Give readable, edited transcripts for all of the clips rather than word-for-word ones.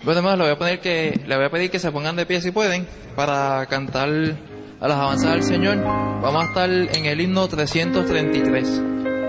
Bueno, hermanos, le voy a pedir que se pongan de pie si pueden para cantar alabanzas al Señor. Vamos a estar en el himno 333.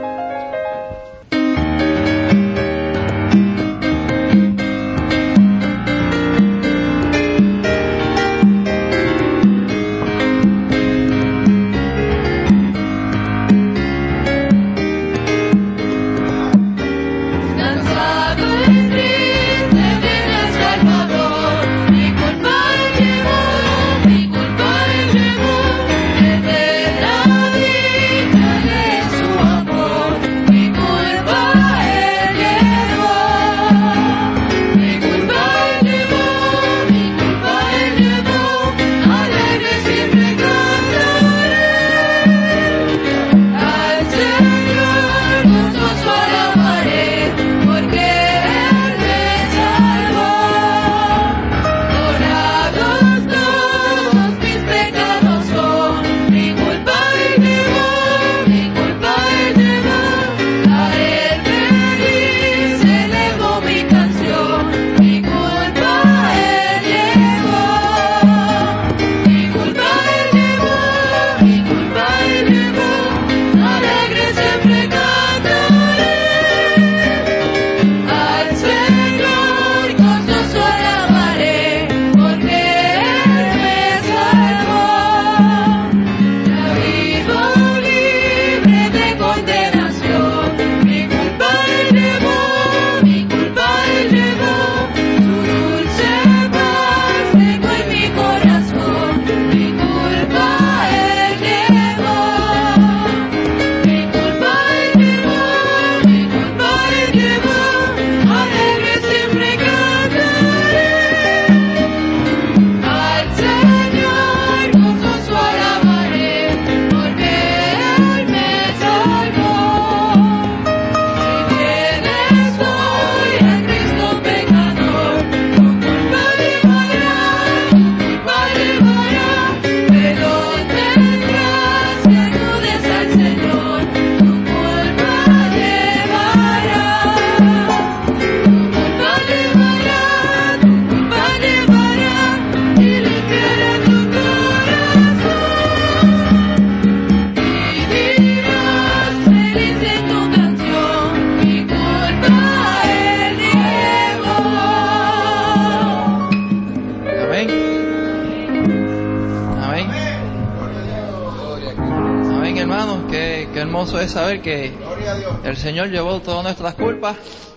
Qué hermoso es saber que el Señor llevó todas nuestras culpas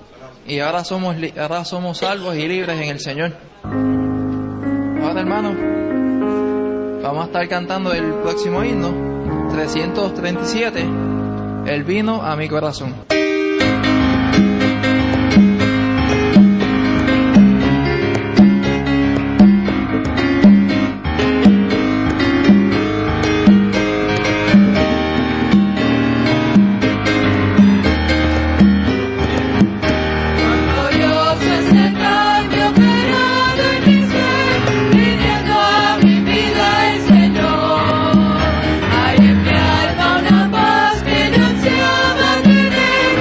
y ahora somos salvos y libres en el Señor. Ahora, hermanos, vamos a estar cantando el próximo himno 337, Él vino a mi corazón. Ay, en mi alma una paz que no se abandone.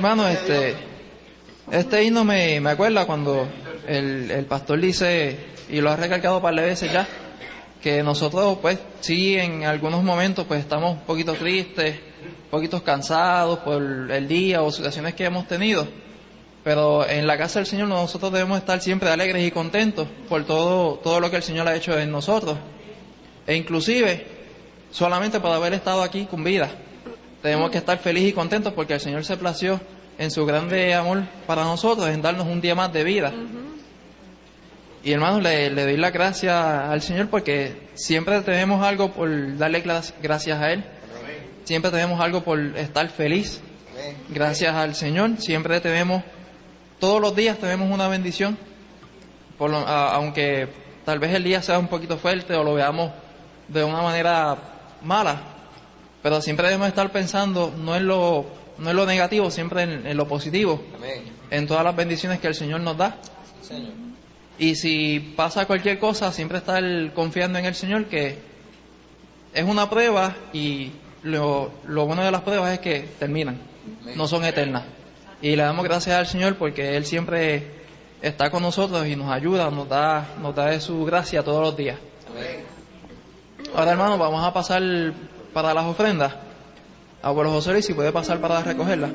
hermano, este himno me acuerda cuando el pastor dice, y lo ha recalcado un par de veces ya, que nosotros pues sí en algunos momentos pues estamos un poquito tristes, un poquito cansados por el día o situaciones que hemos tenido, pero en la casa del Señor nosotros debemos estar siempre alegres y contentos por todo lo que el Señor ha hecho en nosotros, e inclusive solamente por haber estado aquí con vida tenemos que estar felices y contentos porque el Señor se plació en su grande amor para nosotros en darnos un día más de vida. Y hermanos, le doy la gracias al Señor porque siempre tenemos algo por darle gracias a Él. Siempre tenemos algo por estar feliz. Gracias al Señor. Siempre todos los días tenemos una bendición. Aunque tal vez el día sea un poquito fuerte o lo veamos de una manera mala. Pero siempre debemos estar pensando no en lo negativo, siempre en lo positivo. En todas las bendiciones que el Señor nos da. Y si pasa cualquier cosa, siempre estar confiando en el Señor, que es una prueba y lo bueno de las pruebas es que terminan, no son eternas. Y le damos gracias al Señor porque Él siempre está con nosotros y nos ayuda, nos da de su gracia todos los días. Ahora, hermanos, vamos a pasar para las ofrendas. Abuelo José Luis, si puede pasar para recogerlas.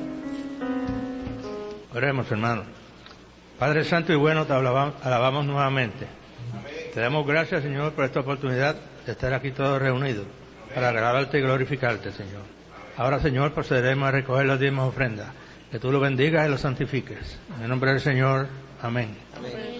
Oremos, hermanos. Padre Santo y bueno, te alabamos nuevamente. Te damos gracias, Señor, por esta oportunidad de estar aquí todos reunidos para regalarte y glorificarte, Señor. Ahora, Señor, procederemos a recoger las 10 ofrendas. Que tú lo bendigas y lo santifiques. En el nombre del Señor. Amén. Amén.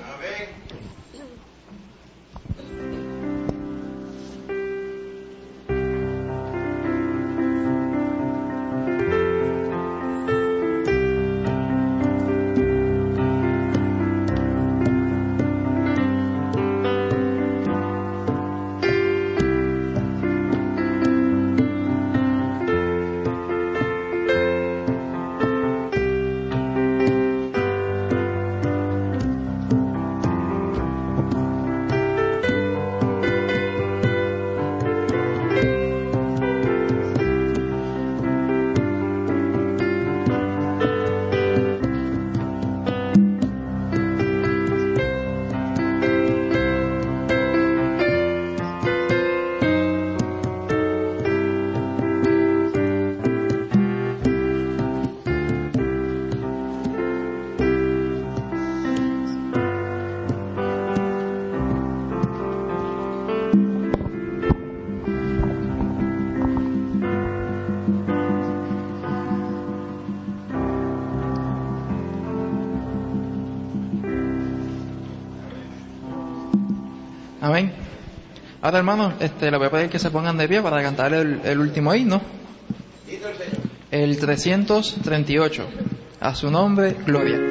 Amén. Ahora, hermanos, le voy a pedir que se pongan de pie para cantar el último himno. El 338. A su nombre, gloria.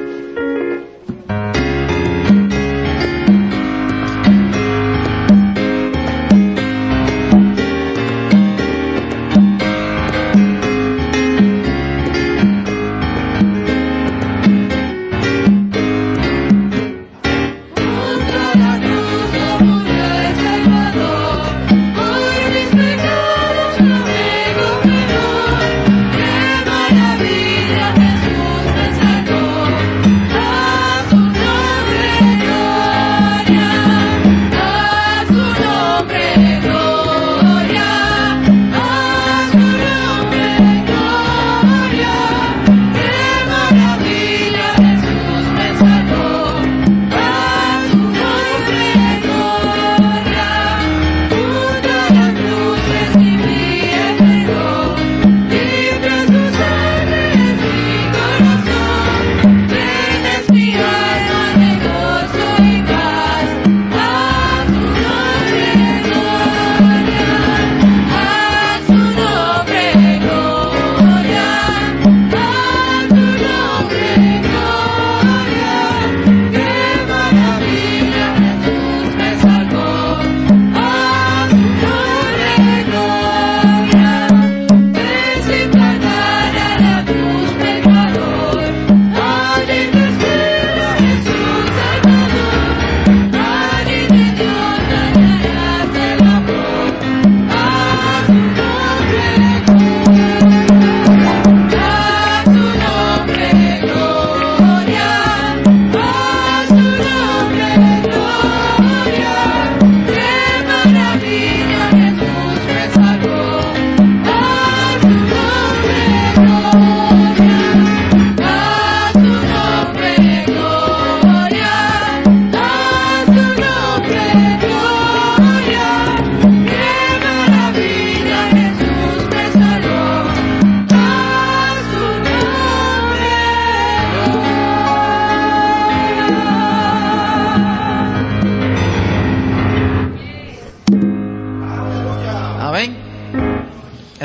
Qué maravilla Jesús me salvó.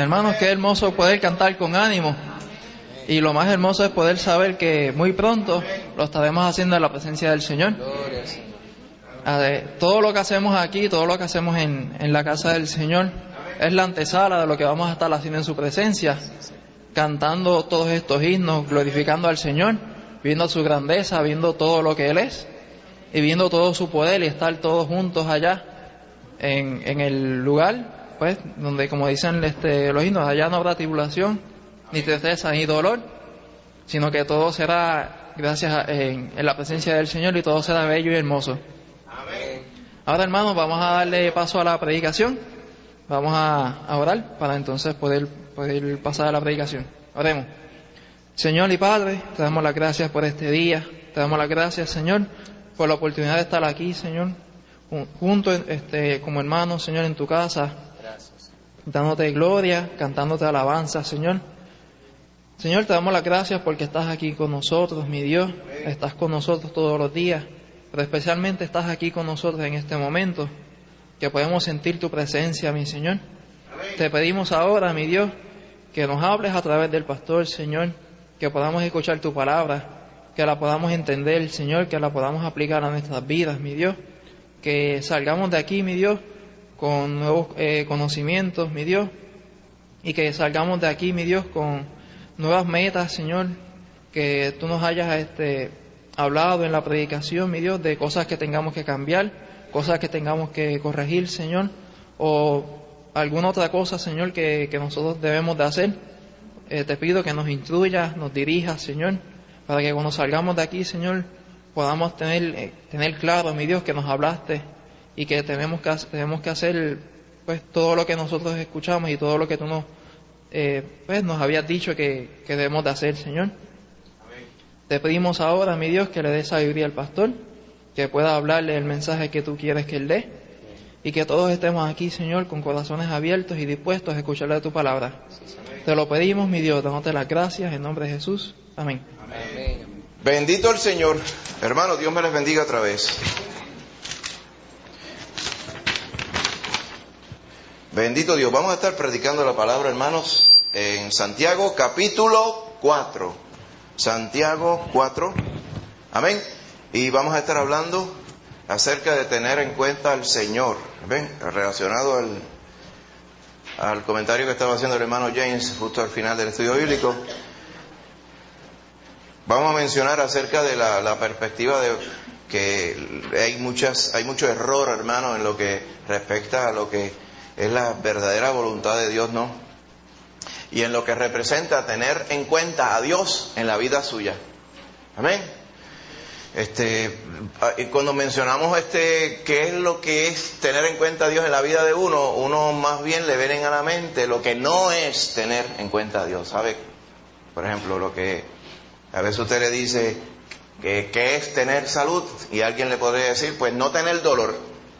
Hermanos, qué hermoso poder cantar con ánimo. Y lo más hermoso es poder saber que muy pronto lo estaremos haciendo en la presencia del Señor. Todo lo que hacemos aquí, todo lo que hacemos en la casa del Señor, es la antesala de lo que vamos a estar haciendo en su presencia, cantando todos estos himnos, glorificando al Señor, viendo su grandeza, viendo todo lo que Él es, y viendo todo su poder, y estar todos juntos allá en el lugar, pues, donde, como dicen los himnos, allá no habrá tribulación, ni tristeza, ni dolor, sino que todo será gracias en la presencia del Señor, y todo será bello y hermoso. Ahora, hermanos, vamos a darle paso a la predicación. Vamos a orar para entonces poder pasar a la predicación. Oremos. Señor y Padre, te damos las gracias por este día. Te damos las gracias, Señor, por la oportunidad de estar aquí, Señor, juntos como hermanos, Señor, en tu casa, dándote gloria, cantándote alabanza, Señor. Señor, te damos las gracias porque estás aquí con nosotros, mi Dios. Estás con nosotros todos los días, pero especialmente estás aquí con nosotros en este momento, que podemos sentir tu presencia, mi Señor. Te pedimos ahora, mi Dios, que nos hables a través del pastor, Señor, que podamos escuchar tu palabra, que la podamos entender, Señor, que la podamos aplicar a nuestras vidas, mi Dios, que salgamos de aquí, mi Dios, con nuevos conocimientos, mi Dios, y que salgamos de aquí, mi Dios, con nuevas metas, Señor, que tú nos hayas hablado en la predicación, mi Dios, de cosas que tengamos que cambiar, cosas que tengamos que corregir, Señor, o alguna otra cosa, Señor, que nosotros debemos de hacer. Te pido que nos instruyas, nos dirijas, Señor, para que cuando salgamos de aquí, Señor, podamos tener claro, mi Dios, que nos hablaste y que tenemos que hacer, pues, todo lo que nosotros escuchamos y todo lo que tú nos habías dicho que debemos de hacer, Señor. Te pedimos ahora, mi Dios, que le des sabiduría al pastor, que pueda hablarle el mensaje que tú quieres que él dé, y que todos estemos aquí, Señor, con corazones abiertos y dispuestos a escucharle tu palabra. Te lo pedimos, mi Dios, dándote las gracias en nombre de Jesús. Amén. Amén. Bendito el Señor. Hermanos, Dios me les bendiga otra vez. Bendito Dios. Vamos a estar predicando la palabra, hermanos, en Santiago capítulo 4. Santiago 4. Amén. Y vamos a estar hablando acerca de tener en cuenta al Señor. ¿Ven? Relacionado al comentario que estaba haciendo el hermano James justo al final del estudio bíblico. Vamos a mencionar acerca de la perspectiva de que hay mucho error, hermano, en lo que respecta a lo que es la verdadera voluntad de Dios, ¿no? Y en lo que representa tener en cuenta a Dios en la vida suya. Amén. Cuando mencionamos qué es lo que es tener en cuenta a Dios en la vida de uno más bien le vienen a la mente lo que no es tener en cuenta a Dios, ¿sabe? Por ejemplo, lo que a veces usted le dice que es tener salud, y alguien le podría decir, pues no tener dolor.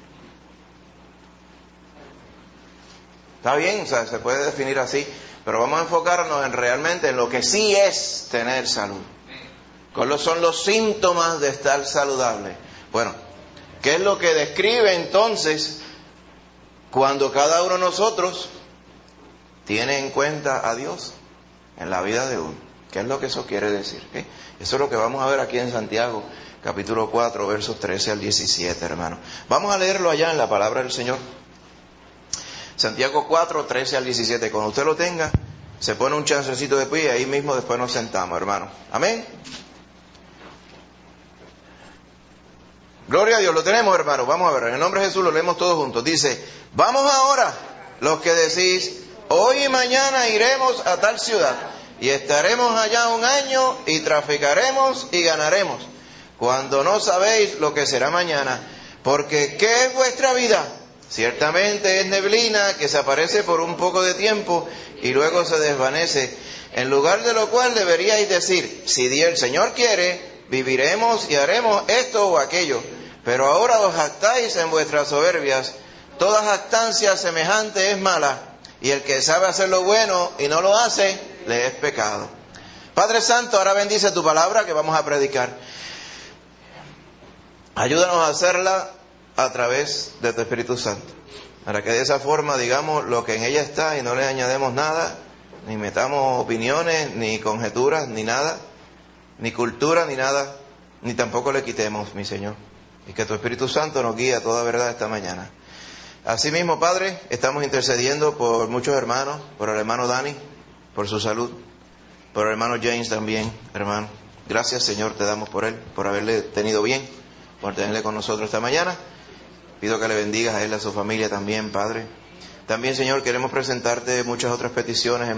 Está bien, o sea, se puede definir así, pero vamos a enfocarnos realmente en lo que sí es tener salud. ¿Cuáles son los síntomas de estar saludable? Bueno, ¿qué es lo que describe entonces cuando cada uno de nosotros tiene en cuenta a Dios en la vida de uno? ¿Qué es lo que eso quiere decir? ¿Okay? Eso es lo que vamos a ver aquí en Santiago, capítulo 4, versos 13 al 17, hermano. Vamos a leerlo allá en la palabra del Señor. Santiago 4, 13 al 17. Cuando usted lo tenga, se pone un chancecito de pie y ahí mismo después nos sentamos, hermano. Amén. Gloria a Dios, lo tenemos, hermano. Vamos a ver, en el nombre de Jesús lo leemos todos juntos. Dice, vamos ahora, los que decís, hoy y mañana iremos a tal ciudad, y estaremos allá un año, y traficaremos y ganaremos, cuando no sabéis lo que será mañana. Porque ¿qué es vuestra vida? Ciertamente es neblina que se aparece por un poco de tiempo y luego se desvanece. En lugar de lo cual deberíais decir, si el Señor quiere, viviremos y haremos esto o aquello. Pero ahora os jactáis en vuestras soberbias. Toda jactancia semejante es mala, y el que sabe hacer lo bueno y no lo hace, le es pecado. Padre Santo, ahora bendice tu palabra que vamos a predicar. Ayúdanos a hacerla a través de tu Espíritu Santo. para que de esa forma digamos lo que en ella está y no le añadamos nada, ni metamos opiniones, ni conjeturas, ni nada, ni cultura, ni nada, ni tampoco le quitemos, mi Señor. Y que tu Espíritu Santo nos guíe a toda verdad esta mañana. Asimismo, Padre, estamos intercediendo por muchos hermanos, por el hermano Dani, por su salud, por el hermano James también, hermano. Gracias, Señor, te damos por él, por haberle tenido bien, por tenerle con nosotros esta mañana. Pido que le bendigas a él y a su familia también, Padre. También, Señor, queremos presentarte muchas otras peticiones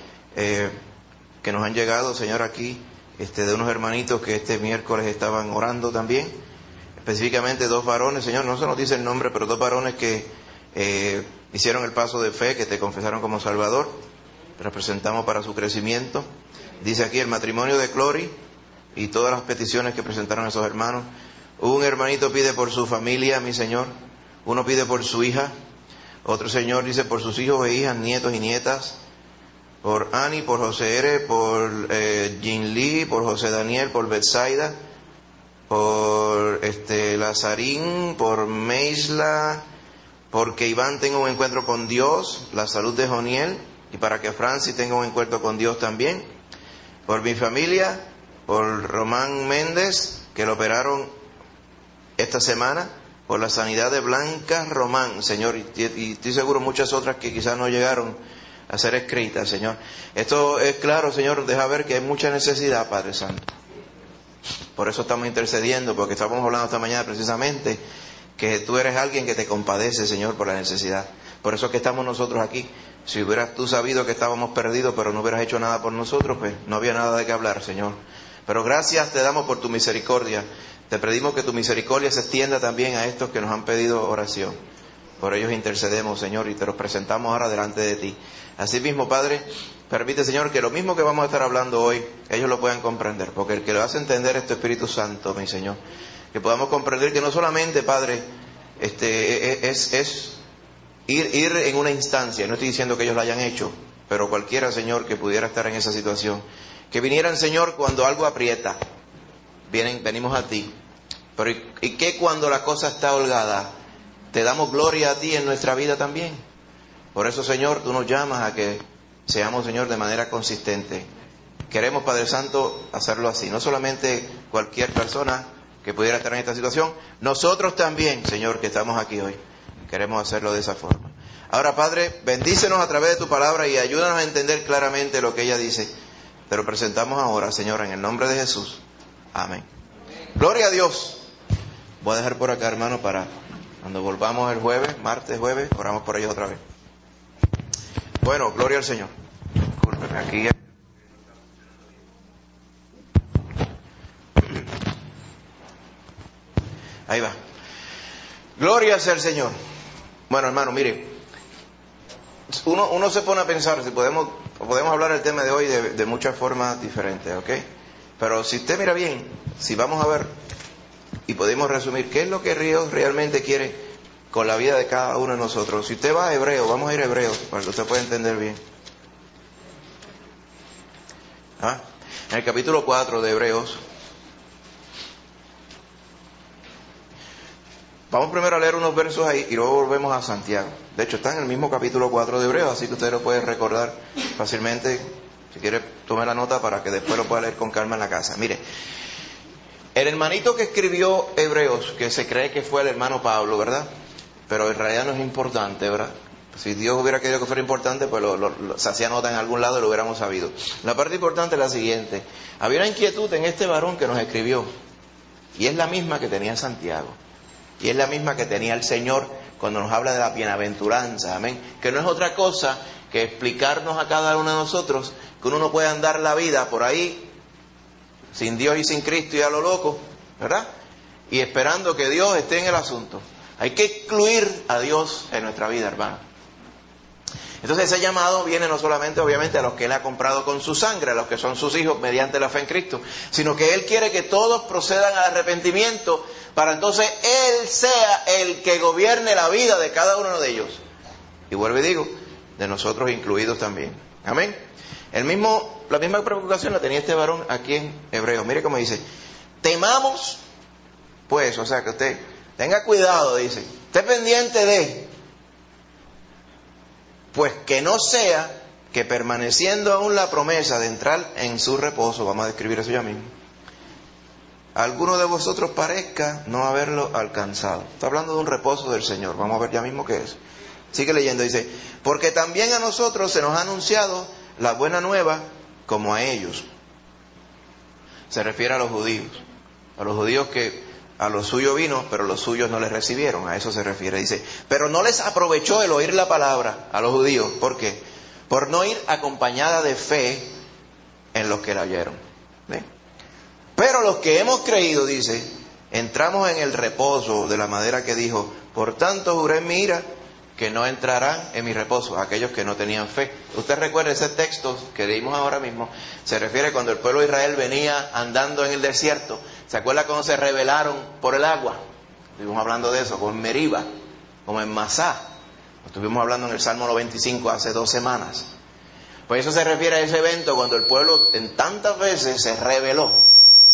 que nos han llegado, Señor, aquí, de unos hermanitos que este miércoles estaban orando también. Específicamente 2 varones, Señor, no se nos dice el nombre, pero 2 varones que hicieron el paso de fe, que te confesaron como Salvador. Te presentamos para su crecimiento. Dice aquí el matrimonio de Clori y todas las peticiones que presentaron esos hermanos. Un hermanito pide por su familia, mi Señor. Uno pide por su hija. Otro, Señor, dice por sus hijos e hijas, nietos y nietas. Por Ani, por José Ere, por Jean Lee, por José Daniel, por Betsaida, por Lazarín, por Meisla, porque Iván tenga un encuentro con Dios, la salud de Joniel, y para que Francis tenga un encuentro con Dios también. Por mi familia, por Román Méndez, que lo operaron esta semana, por la sanidad de Blanca Román, Señor, y estoy seguro muchas otras que quizás no llegaron a ser escritas, Señor. Esto es claro, Señor, deja ver que hay mucha necesidad, Padre Santo. Por eso estamos intercediendo, porque estamos hablando esta mañana precisamente que tú eres alguien que te compadece, Señor, por la necesidad. Por eso es que estamos nosotros aquí. Si hubieras tú sabido que estábamos perdidos, pero no hubieras hecho nada por nosotros, pues no había nada de qué hablar, Señor. Pero gracias te damos por tu misericordia. Te pedimos que tu misericordia se extienda también a estos que nos han pedido oración. Por ellos intercedemos, Señor, y te los presentamos ahora delante de ti. Asimismo, Padre, permite, Señor, que lo mismo que vamos a estar hablando hoy, ellos lo puedan comprender. Porque el que lo hace entender es tu Espíritu Santo, mi Señor. Que podamos comprender que no solamente, Padre, es ir en una instancia. No estoy diciendo que ellos lo hayan hecho, pero cualquiera, Señor, que pudiera estar en esa situación. Que vinieran, Señor, cuando algo aprieta. Venimos a ti. Pero ¿y qué cuando la cosa está holgada? Te damos gloria a ti en nuestra vida también. Por eso, Señor, tú nos llamas a que seamos, Señor, de manera consistente. Queremos, Padre Santo, hacerlo así. No solamente cualquier persona que pudiera estar en esta situación, nosotros también, Señor, que estamos aquí hoy, queremos hacerlo de esa forma. Ahora, Padre, bendícenos a través de tu palabra y ayúdanos a entender claramente lo que ella dice. Te lo presentamos ahora, Señor, en el nombre de Jesús. Amén. Gloria a Dios. Voy a dejar por acá, hermano, para cuando volvamos el jueves, martes, jueves, oramos por ellos otra vez. Bueno, gloria al Señor. Discúlpeme, aquí. Ahí va. Gloria sea el Señor. Bueno, hermano, mire, uno se pone a pensar, si podemos hablar el tema de hoy de muchas formas diferentes, ¿ok? Pero si usted mira bien, si vamos a ver y podemos resumir qué es lo que Dios realmente quiere con la vida de cada uno de nosotros. Si usted va a Hebreo, vamos a ir a Hebreo para que usted pueda entender bien. En el capítulo 4 de Hebreos. Vamos primero a leer unos versos ahí y luego volvemos a Santiago. De hecho, está en el mismo capítulo 4 de Hebreos, así que usted lo puede recordar fácilmente. Si quiere, tome la nota para que después lo pueda leer con calma en la casa. Mire, el hermanito que escribió Hebreos, que se cree que fue el hermano Pablo, ¿verdad? Pero en realidad no es importante, ¿verdad? Si Dios hubiera querido que fuera importante, pues se hacía nota en algún lado y lo hubiéramos sabido. La parte importante es la siguiente. Había una inquietud en este varón que nos escribió, y es la misma que tenía Santiago. Y es la misma que tenía el Señor cuando nos habla de la bienaventuranza, amén. Que no es otra cosa que explicarnos a cada uno de nosotros que uno no puede andar la vida por ahí sin Dios y sin Cristo y a lo loco, ¿verdad? Y esperando que Dios esté en el asunto. Hay que incluir a Dios en nuestra vida, hermano. Entonces ese llamado viene no solamente obviamente a los que Él ha comprado con su sangre, a los que son sus hijos mediante la fe en Cristo, sino que Él quiere que todos procedan al arrepentimiento para entonces Él sea el que gobierne la vida de cada uno de ellos. Y vuelvo y digo, de nosotros incluidos también. Amén. La misma preocupación la tenía este varón aquí en Hebreos. Mire cómo dice, temamos, pues, o sea que usted tenga cuidado, dice, esté pendiente de, Pues que no sea que permaneciendo aún la promesa de entrar en su reposo, vamos a describir eso ya mismo, alguno de vosotros parezca no haberlo alcanzado. Está hablando de un reposo del Señor. Vamos a ver ya mismo qué es. Sigue leyendo, dice, porque también a nosotros se nos ha anunciado la buena nueva como a ellos. Se refiere a los judíos que a los suyos vino, pero los suyos no les recibieron. A eso se refiere. Dice, pero no les aprovechó el oír la palabra a los judíos. ¿Por qué? Por no ir acompañada de fe en los que la oyeron. ¿Ve? Pero los que hemos creído, dice, entramos en el reposo de la manera que dijo, por tanto juré en mi ira que no entrarán en mi reposo, aquellos que no tenían fe. Usted recuerda ese texto que leímos ahora mismo, se refiere cuando el pueblo de Israel venía andando en el desierto. ¿Se acuerda cuando se rebelaron por el agua? Estuvimos hablando de eso, como en Meriba, como en Masá. Estuvimos hablando en el Salmo 95 hace 2 semanas. Pues eso se refiere a ese evento cuando el pueblo en tantas veces se rebeló.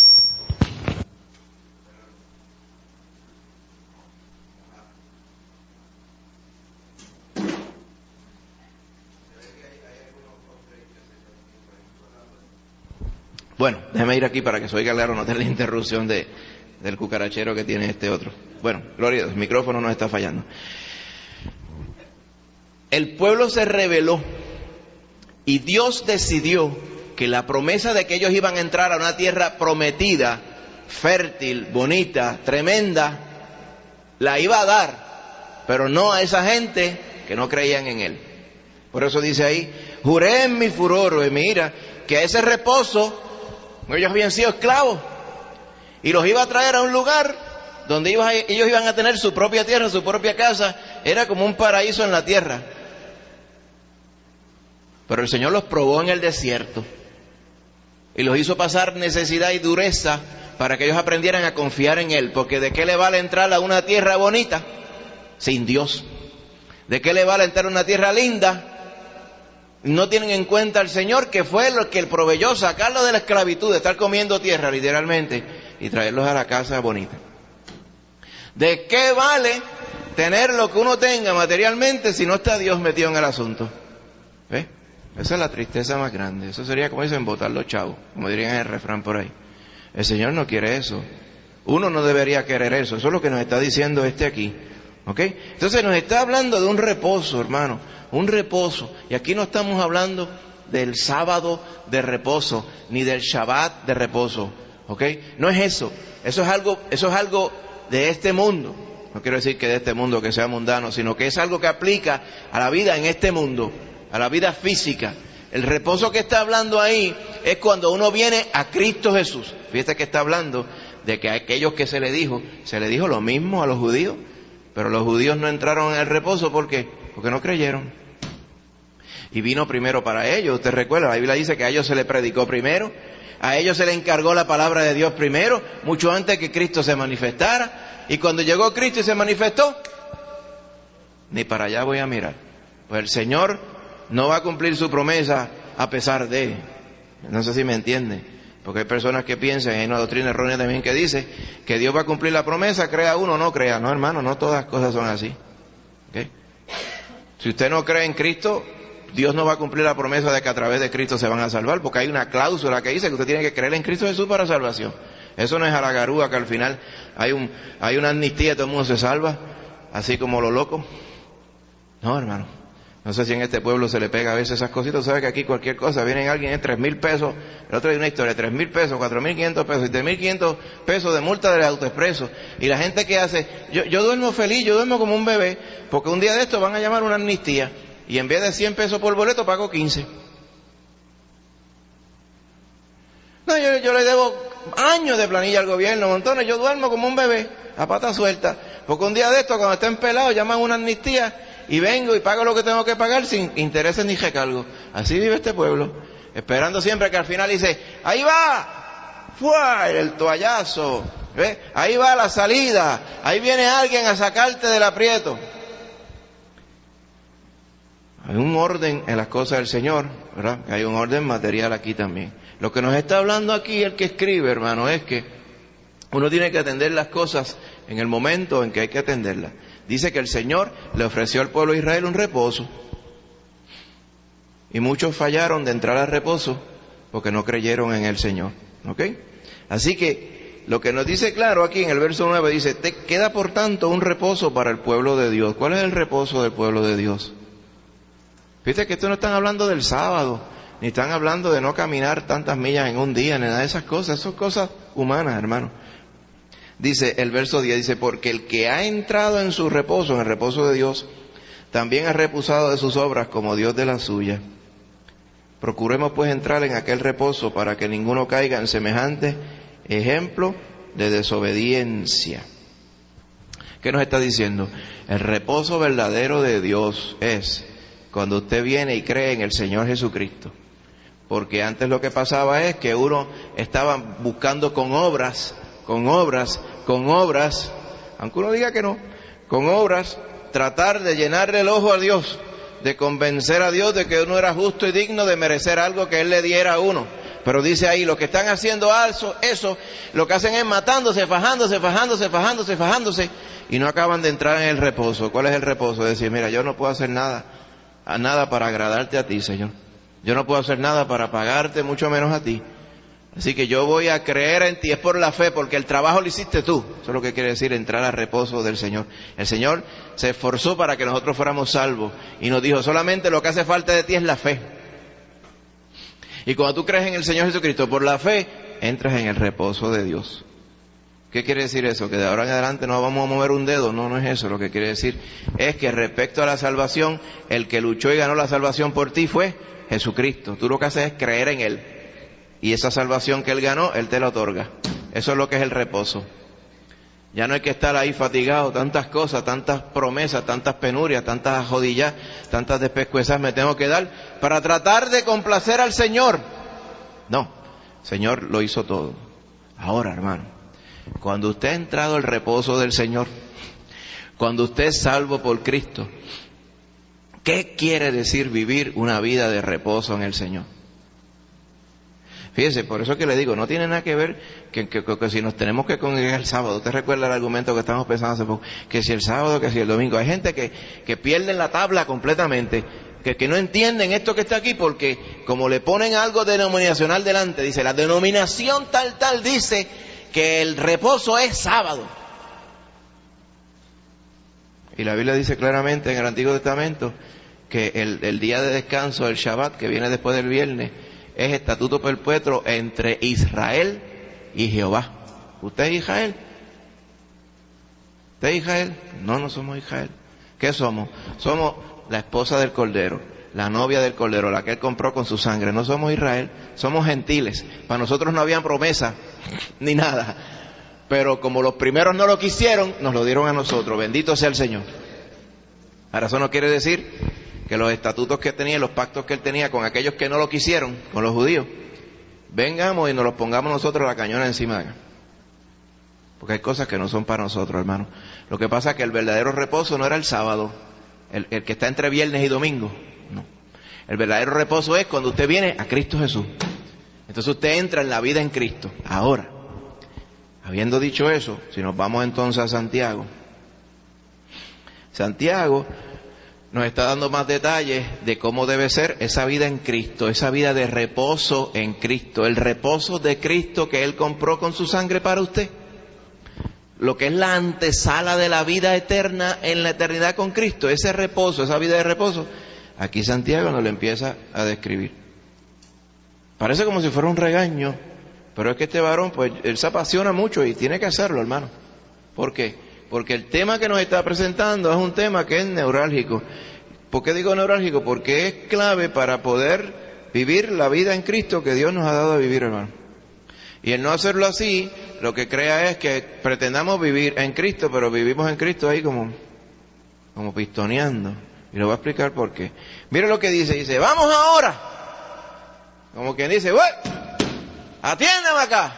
Bueno, déjeme ir aquí para que se oiga claro, no tenga la interrupción del cucarachero que tiene este otro. Bueno, gloria a Dios, el micrófono nos está fallando. El pueblo se rebeló y Dios decidió que la promesa de que ellos iban a entrar a una tierra prometida, fértil, bonita, tremenda, la iba a dar, pero no a esa gente que no creían en Él. Por eso dice ahí, juré en mi furor, en mi ira, que a ese reposo ellos habían sido esclavos y los iba a traer a un lugar donde ellos iban a tener su propia tierra, su propia casa. Era como un paraíso en la tierra. Pero el Señor los probó en el desierto y los hizo pasar necesidad y dureza para que ellos aprendieran a confiar en Él. Porque ¿de qué le vale entrar a una tierra bonita sin Dios? ¿De qué le vale entrar a una tierra linda? No tienen en cuenta al Señor, que fue lo que Él proveyó, sacarlos de la esclavitud, de estar comiendo tierra literalmente, y traerlos a la casa bonita. ¿De qué vale tener lo que uno tenga materialmente si no está Dios metido en el asunto? ¿Ves? Esa es la tristeza más grande. Eso sería, como dicen, botar los chavos, como dirían en el refrán por ahí. El Señor no quiere eso. Uno no debería querer eso. Eso es lo que nos está diciendo aquí. ¿Ok? Entonces nos está hablando de un reposo, hermano. Un reposo. Y aquí no estamos hablando del sábado de reposo, ni del Shabbat de reposo. ¿Ok? No es eso. Eso es algo de este mundo. No quiero decir que de este mundo que sea mundano, sino que es algo que aplica a la vida en este mundo, a la vida física. El reposo que está hablando ahí es cuando uno viene a Cristo Jesús. Fíjate que está hablando de que a aquellos que se le dijo lo mismo a los judíos, pero los judíos no entraron en el reposo. ¿Por qué? Porque no creyeron. Y vino primero para ellos. Usted recuerda, la Biblia dice que a ellos se les predicó primero, a ellos se les encargó la palabra de Dios primero, mucho antes que Cristo se manifestara. Y cuando llegó Cristo y se manifestó, ni para allá voy a mirar. Pues el Señor no va a cumplir su promesa a pesar de. No sé si me entiende, porque hay personas que piensan, hay una doctrina errónea también que dice que Dios va a cumplir la promesa, crea uno o no crea. No, hermano, no todas las cosas son así. ¿Okay? Si usted no cree en Cristo, Dios no va a cumplir la promesa de que a través de Cristo se van a salvar, porque hay una cláusula que dice que usted tiene que creer en Cristo Jesús para salvación. Eso no es a la garúa que al final hay una amnistía y todo el mundo se salva, así como los locos. No, hermano. No sé si en este pueblo se le pega a veces esas cositas. ¿Sabe que aquí cualquier cosa, viene alguien en 3,000 pesos, el otro hay una historia, 3,000 pesos, 4,500 pesos y 3,500 pesos de multa del autoexpreso? Y la gente que hace, yo duermo feliz, yo duermo como un bebé, porque un día de esto van a llamar una amnistía, y en vez de 100 pesos por boleto, pago 15. No, yo le debo años de planilla al gobierno, montones, yo duermo como un bebé, a pata suelta, porque un día de esto, cuando estén pelados, llaman una amnistía, y vengo y pago lo que tengo que pagar sin intereses ni recargos. Así vive este pueblo, esperando siempre que al final dice, ahí va, ¡fua! El toallazo, ¿ves? Ahí va la salida, ahí viene alguien a sacarte del aprieto. Hay un orden en las cosas del Señor, ¿verdad? Hay un orden material aquí también. Lo que nos está hablando aquí el que escribe, hermano, es que uno tiene que atender las cosas en el momento en que hay que atenderlas. Dice que el Señor le ofreció al pueblo de Israel un reposo. y muchos fallaron de entrar al reposo porque no creyeron en el Señor. ¿Ok? Así que lo que nos dice claro aquí en el verso 9 dice, te queda por tanto un reposo para el pueblo de Dios. ¿Cuál es el reposo del pueblo de Dios? Fíjate que esto no están hablando del sábado, ni están hablando de no caminar tantas millas en un día, ni nada de esas cosas. Son cosas humanas, hermano. Dice el verso 10, dice, porque el que ha entrado en su reposo, en el reposo de Dios, también ha reposado de sus obras como Dios de las suyas. Procuremos pues entrar en aquel reposo para que ninguno caiga en semejante ejemplo de desobediencia. ¿Qué nos está diciendo? El reposo verdadero de Dios es cuando usted viene y cree en el Señor Jesucristo. Porque antes lo que pasaba es que uno estaba buscando con obras, aunque uno diga que no, con obras, tratar de llenarle el ojo a Dios, de convencer a Dios de que uno era justo y digno de merecer algo que Él le diera a uno. Pero dice ahí, los que están haciendo eso, lo que hacen es matándose, fajándose, y no acaban de entrar en el reposo. ¿Cuál es el reposo? Decir, mira, yo no puedo hacer nada para agradarte a ti, Señor. Yo no puedo hacer nada para pagarte, mucho menos a ti. Así que yo voy a creer en ti, es por la fe, porque el trabajo lo hiciste tú. Eso es lo que quiere decir entrar al reposo del Señor. El Señor se esforzó para que nosotros fuéramos salvos y nos dijo, solamente lo que hace falta de ti es la fe. Y cuando tú crees en el Señor Jesucristo por la fe, entras en el reposo de Dios. ¿Qué quiere decir eso? Que de ahora en adelante no vamos a mover un dedo. No es eso. Lo que quiere decir es que respecto a la salvación, el que luchó y ganó la salvación por ti fue Jesucristo. Tú lo que haces es creer en Él. Y esa salvación que Él ganó, Él te la otorga. Eso es lo que es el reposo. Ya no hay que estar ahí fatigado, tantas cosas, tantas promesas, tantas penurias, tantas jodillas, tantas despescuezas me tengo que dar para tratar de complacer al Señor. No, el Señor lo hizo todo. Ahora, hermano, cuando usted ha entrado al reposo del Señor, cuando usted es salvo por Cristo, ¿qué quiere decir vivir una vida de reposo en el Señor? Fíjese, por eso que le digo, no tiene nada que ver que si nos tenemos que congregar el sábado. Usted recuerda el argumento que estamos pensando hace poco, que si el sábado, que si el domingo. Hay gente que pierden la tabla completamente, que no entienden esto que está aquí, porque como le ponen algo denominacional delante, dice, la denominación tal dice que el reposo es sábado. Y la Biblia dice claramente en el Antiguo Testamento que el día de descanso, el Shabbat, que viene después del viernes, es estatuto perpetuo entre Israel y Jehová. ¿Usted es Israel? ¿Usted es Israel? No somos Israel. ¿Qué somos? Somos la esposa del Cordero, la novia del Cordero, la que Él compró con su sangre. No somos Israel, somos gentiles. Para nosotros no había promesa ni nada. Pero como los primeros no lo quisieron, nos lo dieron a nosotros. Bendito sea el Señor. Ahora eso no quiere decir que los estatutos que tenía, los pactos que Él tenía con aquellos que no lo quisieron, con los judíos, vengamos y nos los pongamos nosotros la cañona encima de acá. Porque hay cosas que no son para nosotros, hermano. Lo que pasa es que el verdadero reposo no era el sábado, el que está entre viernes y domingo. No. El verdadero reposo es cuando usted viene a Cristo Jesús. Entonces usted entra en la vida en Cristo. Ahora, habiendo dicho eso, si nos vamos entonces a Santiago. Santiago nos está dando más detalles de cómo debe ser esa vida en Cristo, esa vida de reposo en Cristo, el reposo de Cristo que Él compró con su sangre para usted. Lo que es la antesala de la vida eterna en la eternidad con Cristo, ese reposo, esa vida de reposo, aquí Santiago nos lo empieza a describir. Parece como si fuera un regaño, pero es que este varón, pues, él se apasiona mucho y tiene que hacerlo, hermano. ¿Por qué? Porque el tema que nos está presentando es un tema que es neurálgico. ¿Por qué digo neurálgico? Porque es clave para poder vivir la vida en Cristo que Dios nos ha dado a vivir, hermano. Y el no hacerlo así, lo que crea es que pretendamos vivir en Cristo, pero vivimos en Cristo ahí como pistoneando. Y lo voy a explicar por qué. Mire lo que dice, vamos ahora. Como quien dice, atiéndame acá.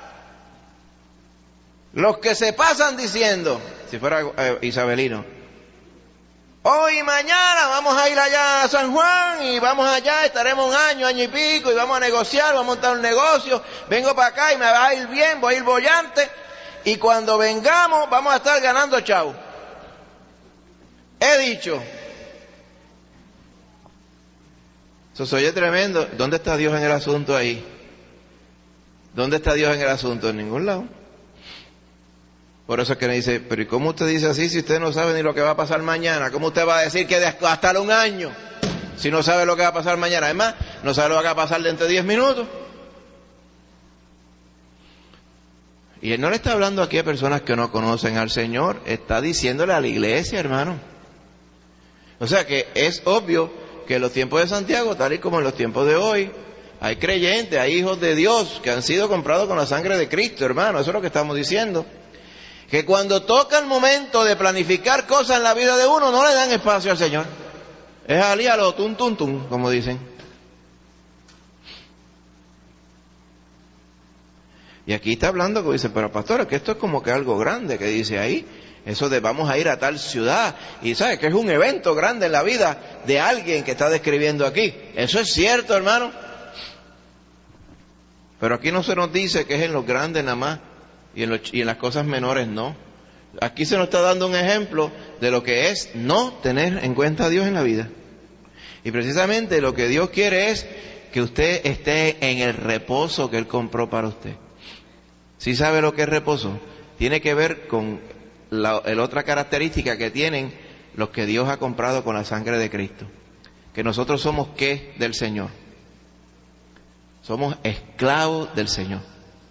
Los que se pasan diciendo, si fuera isabelino, hoy y mañana vamos a ir allá a San Juan y vamos allá, estaremos un año y pico y vamos a negociar, vamos a montar un negocio, vengo para acá y me va a ir bien, voy a ir bollante y cuando vengamos vamos a estar ganando chavo. He dicho, Eso se oye tremendo. ¿Dónde está Dios en el asunto ahí? ¿Dónde está Dios en el asunto? En ningún lado. Por eso es que me dice, pero ¿y cómo usted dice así si usted no sabe ni lo que va a pasar mañana? ¿Cómo usted va a decir que hasta un año si no sabe lo que va a pasar mañana? Además, no sabe lo que va a pasar dentro de 10 minutos. Y él no le está hablando aquí a personas que no conocen al Señor, está diciéndole a la iglesia, hermano. O sea que es obvio que en los tiempos de Santiago, tal y como en los tiempos de hoy, hay creyentes, hay hijos de Dios que han sido comprados con la sangre de Cristo, hermano. Eso es lo que estamos diciendo. Que cuando toca el momento de planificar cosas en la vida de uno, no le dan espacio al Señor. Es alí a lo tum tum tum, como dicen. Y aquí está hablando, que dice, pero pastor, que esto es como que algo grande que dice ahí. Eso de vamos a ir a tal ciudad. Y sabe que es un evento grande en la vida de alguien que está describiendo aquí. Eso es cierto, hermano. Pero aquí no se nos dice que es en los grandes nada más. Y en las cosas menores no. Aquí se nos está dando un ejemplo de lo que es no tener en cuenta a Dios en la vida. Y precisamente lo que Dios quiere es que usted esté en el reposo que Él compró para usted. ¿Sí sabe lo que es reposo? Tiene que ver con la otra característica que tienen los que Dios ha comprado con la sangre de Cristo. Que nosotros somos ¿qué? Del Señor. Somos esclavos del Señor.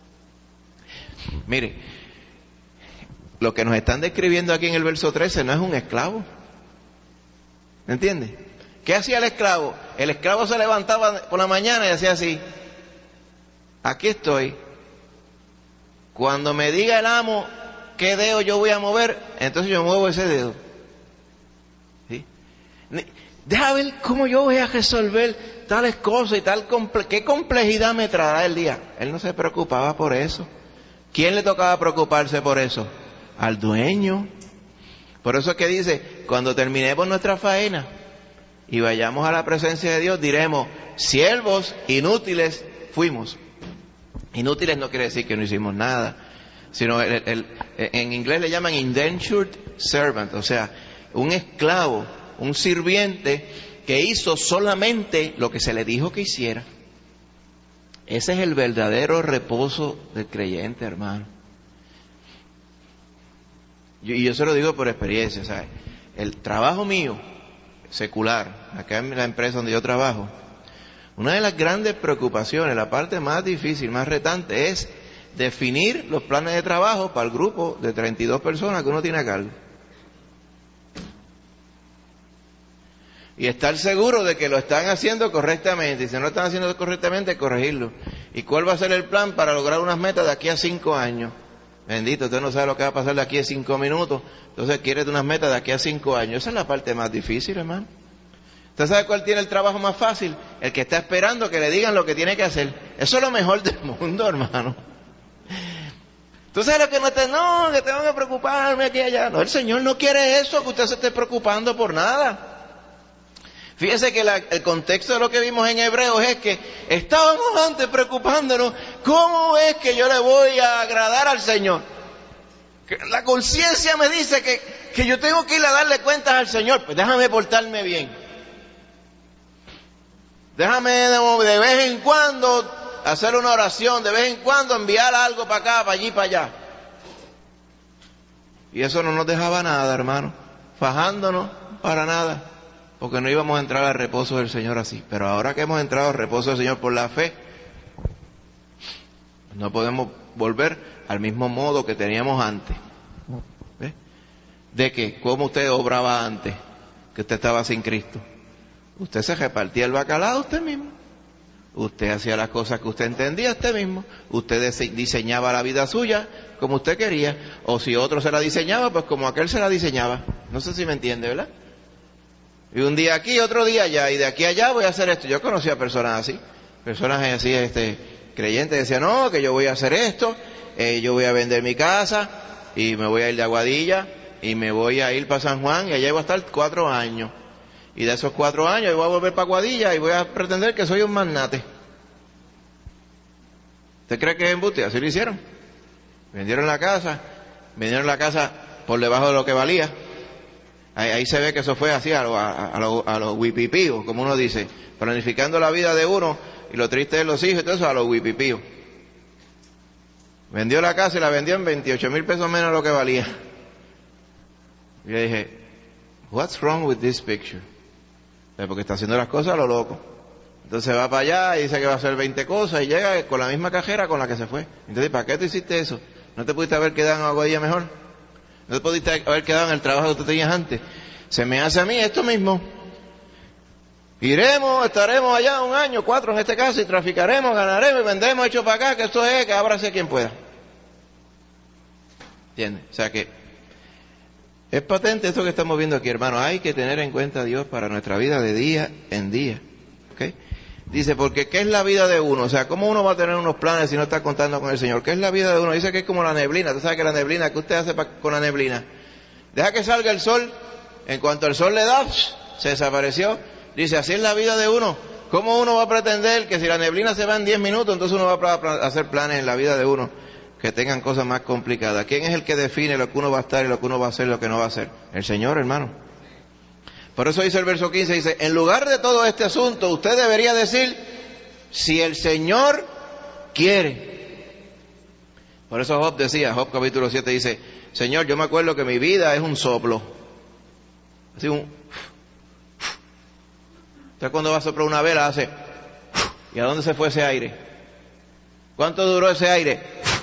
Mire, lo que nos están describiendo aquí en el verso 13 no es un esclavo. ¿Me entiende? ¿Qué hacía el esclavo? El esclavo se levantaba por la mañana y hacía así. Aquí estoy. Cuando me diga el amo qué dedo yo voy a mover, entonces yo muevo ese dedo. ¿Sí? Deja ver cómo yo voy a resolver tales cosas y qué complejidad me traerá el día. Él no se preocupaba por eso. ¿Quién le tocaba preocuparse por eso? Al dueño. Por eso es que dice, cuando terminemos nuestra faena y vayamos a la presencia de Dios, diremos, siervos inútiles fuimos. Inútiles no quiere decir que no hicimos nada, sino en inglés le llaman indentured servant, o sea, un esclavo, un sirviente que hizo solamente lo que se le dijo que hiciera. Ese es el verdadero reposo del creyente, hermano. Y yo se lo digo por experiencia, ¿sabes? El trabajo mío, secular, acá en la empresa donde yo trabajo, una de las grandes preocupaciones, la parte más difícil, más retante, es definir los planes de trabajo para el grupo de 32 personas que uno tiene a cargo. Y estar seguro de que lo están haciendo correctamente. Y si no lo están haciendo correctamente, corregirlo. ¿Y cuál va a ser el plan para lograr unas metas de aquí a 5 años? Bendito, usted no sabe lo que va a pasar de aquí a 5 minutos. Entonces quiere unas metas de aquí a 5 años. Esa es la parte más difícil, hermano. ¿Usted sabe cuál tiene el trabajo más fácil? El que está esperando que le digan lo que tiene que hacer. Eso es lo mejor del mundo, hermano. ¿Tú sabes lo que no te... No, que tengo que preocuparme aquí y allá. No, el Señor no quiere eso, que usted se esté preocupando por nada. Fíjese que el contexto de lo que vimos en Hebreos es que estábamos antes preocupándonos, ¿cómo es que yo le voy a agradar al Señor? Que la conciencia me dice que yo tengo que ir a darle cuentas al Señor. Pues déjame portarme bien. Déjame de vez en cuando hacer una oración, de vez en cuando enviar algo para acá, para allí, para allá. Y eso no nos dejaba nada, hermano, fajándonos para nada. Porque no íbamos a entrar al reposo del Señor así. Pero ahora que hemos entrado al reposo del Señor por la fe, no podemos volver al mismo modo que teníamos antes. ¿Ve? De que, ¿cómo usted obraba antes? Que usted estaba sin Cristo. Usted se repartía el bacalao usted mismo. Usted hacía las cosas que usted entendía usted mismo. Usted diseñaba la vida suya como usted quería. O si otro se la diseñaba, pues como aquel se la diseñaba. No sé si me entiende, ¿verdad? Y un día aquí, otro día allá, y de aquí a allá voy a hacer esto. Yo conocía personas así, creyentes que decían, no, que yo voy a hacer esto, yo voy a vender mi casa, y me voy a ir de Aguadilla, y me voy a ir para San Juan, y allá voy a estar 4 años. Y de esos 4 años yo voy a volver para Aguadilla, y voy a pretender que soy un magnate. ¿Usted cree que es embuste? Así lo hicieron. Vendieron la casa por debajo de lo que valía. Ahí se ve que eso fue así a los huipipíos, como uno dice, planificando la vida de uno y lo triste de los hijos y todo eso a los huipipíos. Vendió la casa y la vendió en 28,000 pesos menos de lo que valía. Y yo dije, what's wrong with this picture? Porque está haciendo las cosas a lo loco. Entonces va para allá y dice que va a hacer 20 cosas y llega con la misma cajera con la que se fue. Entonces, ¿para qué tú hiciste eso? ¿No te pudiste haber quedado en algo día mejor? ¿No te pudiste haber quedado en el trabajo que tú tenías antes? Se me hace a mí esto mismo. Estaremos allá 1 año, 4 en este caso, y traficaremos, ganaremos y vendremos hecho para acá, que esto es, que ábrase quien pueda. ¿Entiendes? O sea que es patente esto que estamos viendo aquí, hermano. Hay que tener en cuenta a Dios para nuestra vida de día en día. ¿Ok? Dice, porque ¿qué es la vida de uno? O sea, ¿cómo uno va a tener unos planes si no está contando con el Señor? ¿Qué es la vida de uno? Dice que es como la neblina. ¿Tú sabes que la neblina, qué usted hace con la neblina? Deja que salga el sol. En cuanto el sol le da, se desapareció. Dice, así es la vida de uno. ¿Cómo uno va a pretender que si la neblina se va en 10 minutos, entonces uno va a hacer planes en la vida de uno que tengan cosas más complicadas? ¿Quién es el que define lo que uno va a estar y lo que uno va a hacer y lo que no va a hacer? El Señor, hermano. Por eso dice el verso 15, dice, en lugar de todo este asunto, usted debería decir, si el Señor quiere. Por eso Job decía, Job capítulo 7 dice, Señor, yo me acuerdo que mi vida es un soplo. Así Usted cuando va a soplar una vela hace, ¿y a dónde se fue ese aire? ¿Cuánto duró ese aire?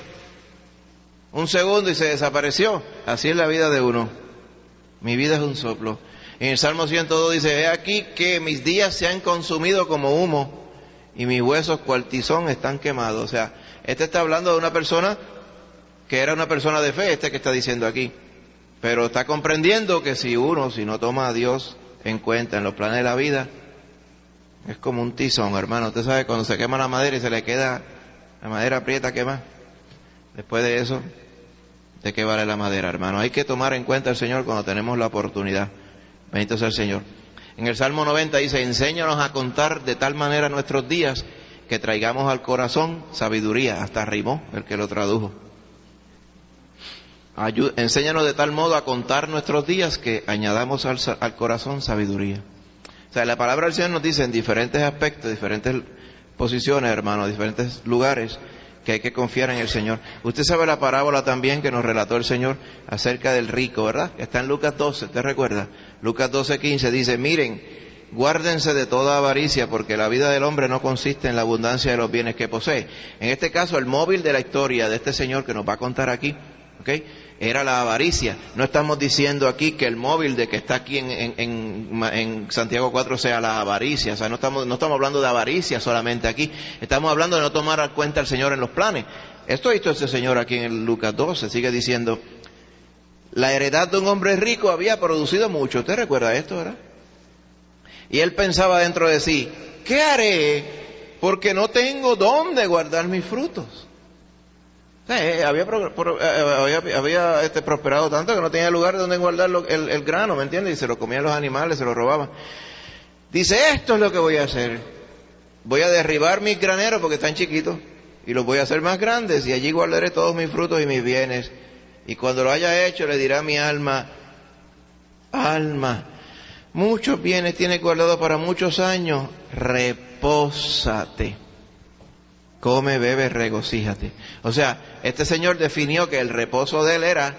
1 segundo y se desapareció. Así es la vida de uno. Mi vida es un soplo. En el Salmo 102 dice, he aquí que mis días se han consumido como humo y mis huesos cual tizón están quemados. O sea, este está hablando de una persona que era una persona de fe, que está diciendo aquí. Pero está comprendiendo que si no toma a Dios en cuenta en los planes de la vida, es como un tizón, hermano. Usted sabe cuando se quema la madera y se le queda la madera aprieta, quema. Después de eso, ¿de qué vale la madera, hermano? Hay que tomar en cuenta al Señor cuando tenemos la oportunidad. Bendito sea el Señor. En el Salmo 90 dice, enséñanos a contar de tal manera nuestros días que traigamos al corazón sabiduría. Hasta rimó el que lo tradujo. Enséñanos de tal modo a contar nuestros días que añadamos al corazón sabiduría. O sea, la palabra del Señor nos dice en diferentes aspectos, diferentes posiciones, hermano, diferentes lugares, que hay que confiar en el Señor. Usted sabe la parábola también que nos relató el Señor acerca del rico, ¿verdad? Está en Lucas 12, ¿te recuerda? Lucas 12:15 dice, miren, guárdense de toda avaricia, porque la vida del hombre no consiste en la abundancia de los bienes que posee. En este caso, el móvil de la historia de este Señor que nos va a contar aquí, ¿ok?, era la avaricia. No estamos diciendo aquí que el móvil de que está aquí en Santiago 4 sea la avaricia. O sea, no estamos hablando de avaricia solamente aquí. Estamos hablando de no tomar en cuenta al Señor en los planes. Esto hizo este Señor aquí en el Lucas 12. Sigue diciendo, la heredad de un hombre rico había producido mucho. ¿Usted recuerda esto, verdad? Y él pensaba dentro de sí, ¿qué haré? Porque no tengo dónde guardar mis frutos. Había prosperado tanto que no tenía lugar donde guardar el grano, ¿me entiendes? Y se lo comían los animales, se lo robaban. Dice, esto es lo que voy a hacer. Voy a derribar mis graneros porque están chiquitos y los voy a hacer más grandes y allí guardaré todos mis frutos y mis bienes. Y cuando lo haya hecho le dirá a mi alma, alma, muchos bienes tienes guardados para muchos años, repósate. Come, bebe, regocíjate. O sea, este Señor definió que el reposo de él era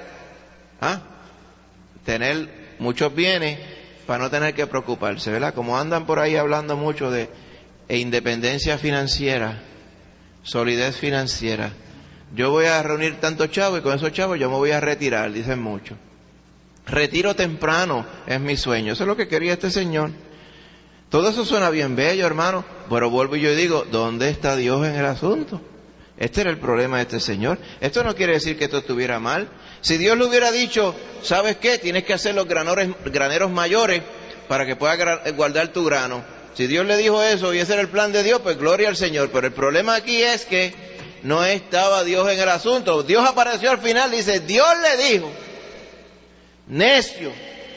tener muchos bienes para no tener que preocuparse, ¿verdad? Como andan por ahí hablando mucho de independencia financiera, solidez financiera. Yo voy a reunir tantos chavos y con esos chavos yo me voy a retirar, dicen muchos. Retiro temprano es mi sueño. Eso es lo que quería este Señor. Todo eso suena bien bello, hermano, pero vuelvo y yo digo, ¿dónde está Dios en el asunto? Este era el problema de este Señor. Esto no quiere decir que esto estuviera mal. Si Dios le hubiera dicho, ¿sabes qué? Tienes que hacer los graneros mayores para que puedas guardar tu grano. Si Dios le dijo eso y ese era el plan de Dios, pues gloria al Señor. Pero el problema aquí es que no estaba Dios en el asunto. Dios apareció al final, dice, Dios le dijo, necio,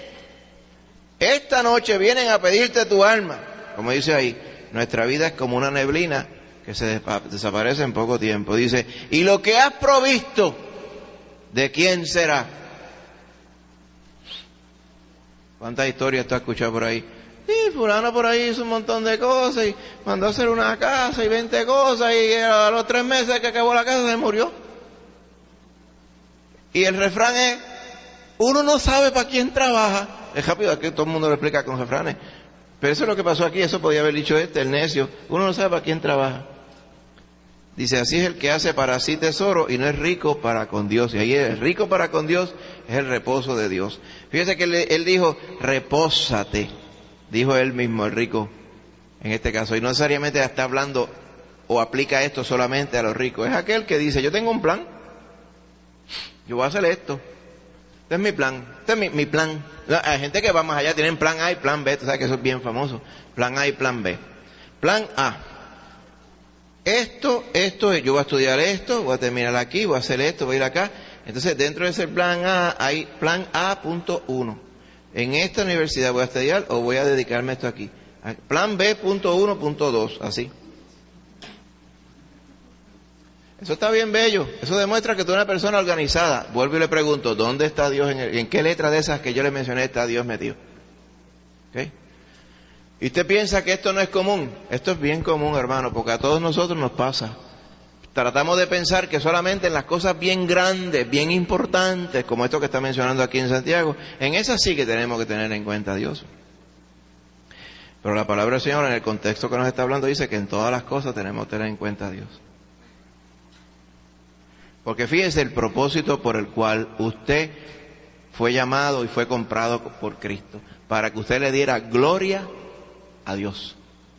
esta noche vienen a pedirte tu alma. Como dice ahí, nuestra vida es como una neblina que se desaparece en poco tiempo. Dice, y lo que has provisto, ¿de quién será? ¿Cuántas historias tú has escuchado por ahí? Sí, fulano por ahí hizo un montón de cosas y mandó a hacer una casa y 20 cosas y a los 3 meses que acabó la casa se murió. Y el refrán es, uno no sabe para quién trabaja. Es rápido, aquí todo el mundo lo explica con refranes. Pero eso es lo que pasó aquí, eso podía haber dicho el necio. Uno no sabe para quién trabaja. Dice, así es el que hace para sí tesoro y no es rico para con Dios. Y ahí es rico para con Dios, es el reposo de Dios. Fíjese que él dijo, repósate. Dijo él mismo, el rico, en este caso. Y no necesariamente está hablando o aplica esto solamente a los ricos. Es aquel que dice, yo tengo un plan. Yo voy a hacer esto. Este es mi plan. Este es mi plan. Hay gente que va más allá, tienen plan A y plan B. Tú sabes que eso es bien famoso. Plan A y plan B. Plan A. Esto, yo voy a estudiar esto, voy a terminar aquí, voy a hacer esto, voy a ir acá. Entonces, dentro de ese plan A hay plan A.1. En esta universidad voy a estudiar o voy a dedicarme a esto aquí. Plan B.1.2, así. Eso está bien bello. Eso demuestra que tú eres una persona organizada. Vuelvo y le pregunto, ¿dónde está Dios? ¿En qué letra de esas que yo le mencioné está Dios metido? ¿Okay? Y usted piensa que esto no es común. Esto es bien común, hermano, porque a todos nosotros nos pasa. Tratamos de pensar que solamente en las cosas bien grandes, bien importantes, como esto que está mencionando aquí en Santiago, en esas sí que tenemos que tener en cuenta a Dios. Pero la palabra del Señor, en el contexto que nos está hablando, dice que en todas las cosas tenemos que tener en cuenta a Dios. Porque fíjese el propósito por el cual usted fue llamado y fue comprado por Cristo, para que usted le diera gloria a Dios.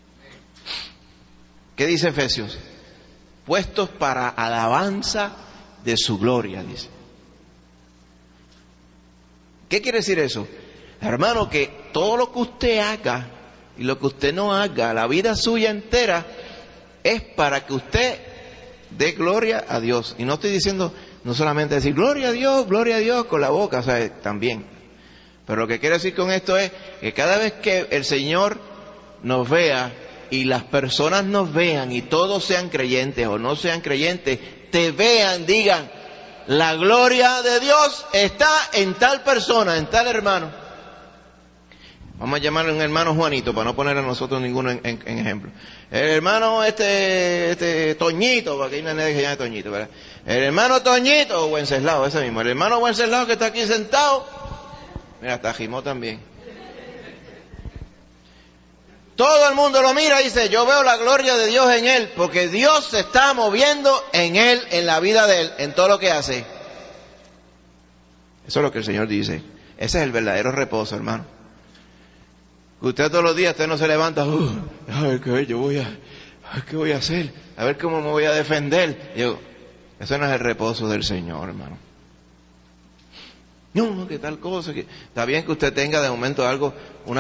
¿Qué dice Efesios? Puestos para alabanza de su gloria, dice. ¿Qué quiere decir eso? Hermano, que todo lo que usted haga y lo que usted no haga, la vida suya entera, es para que usted dé gloria a Dios. Y no estoy diciendo, no solamente decir gloria a Dios con la boca, o sea, también. Pero lo que quiero decir con esto es que cada vez que el Señor nos vea y las personas nos vean y todos sean creyentes o no sean creyentes, te vean, digan, la gloria de Dios está en tal persona, en tal hermano. Vamos a llamarle un hermano Juanito para no poner a nosotros ninguno en ejemplo. El hermano Toñito, porque hay una nena que se llama Toñito, ¿verdad? El hermano Toñito, o Wenceslao, ese mismo. El hermano Wenceslao que está aquí sentado. Mira, hasta Jimó también. Todo el mundo lo mira y dice, yo veo la gloria de Dios en él, porque Dios se está moviendo en él, en la vida de él, en todo lo que hace. Eso es lo que el Señor dice. Ese es el verdadero reposo, hermano. Usted todos los días, usted no se levanta, a ver qué voy a hacer, a ver cómo me voy a defender. Eso no es el reposo del Señor, hermano. No, que tal cosa, que está bien que usted tenga de momento algo,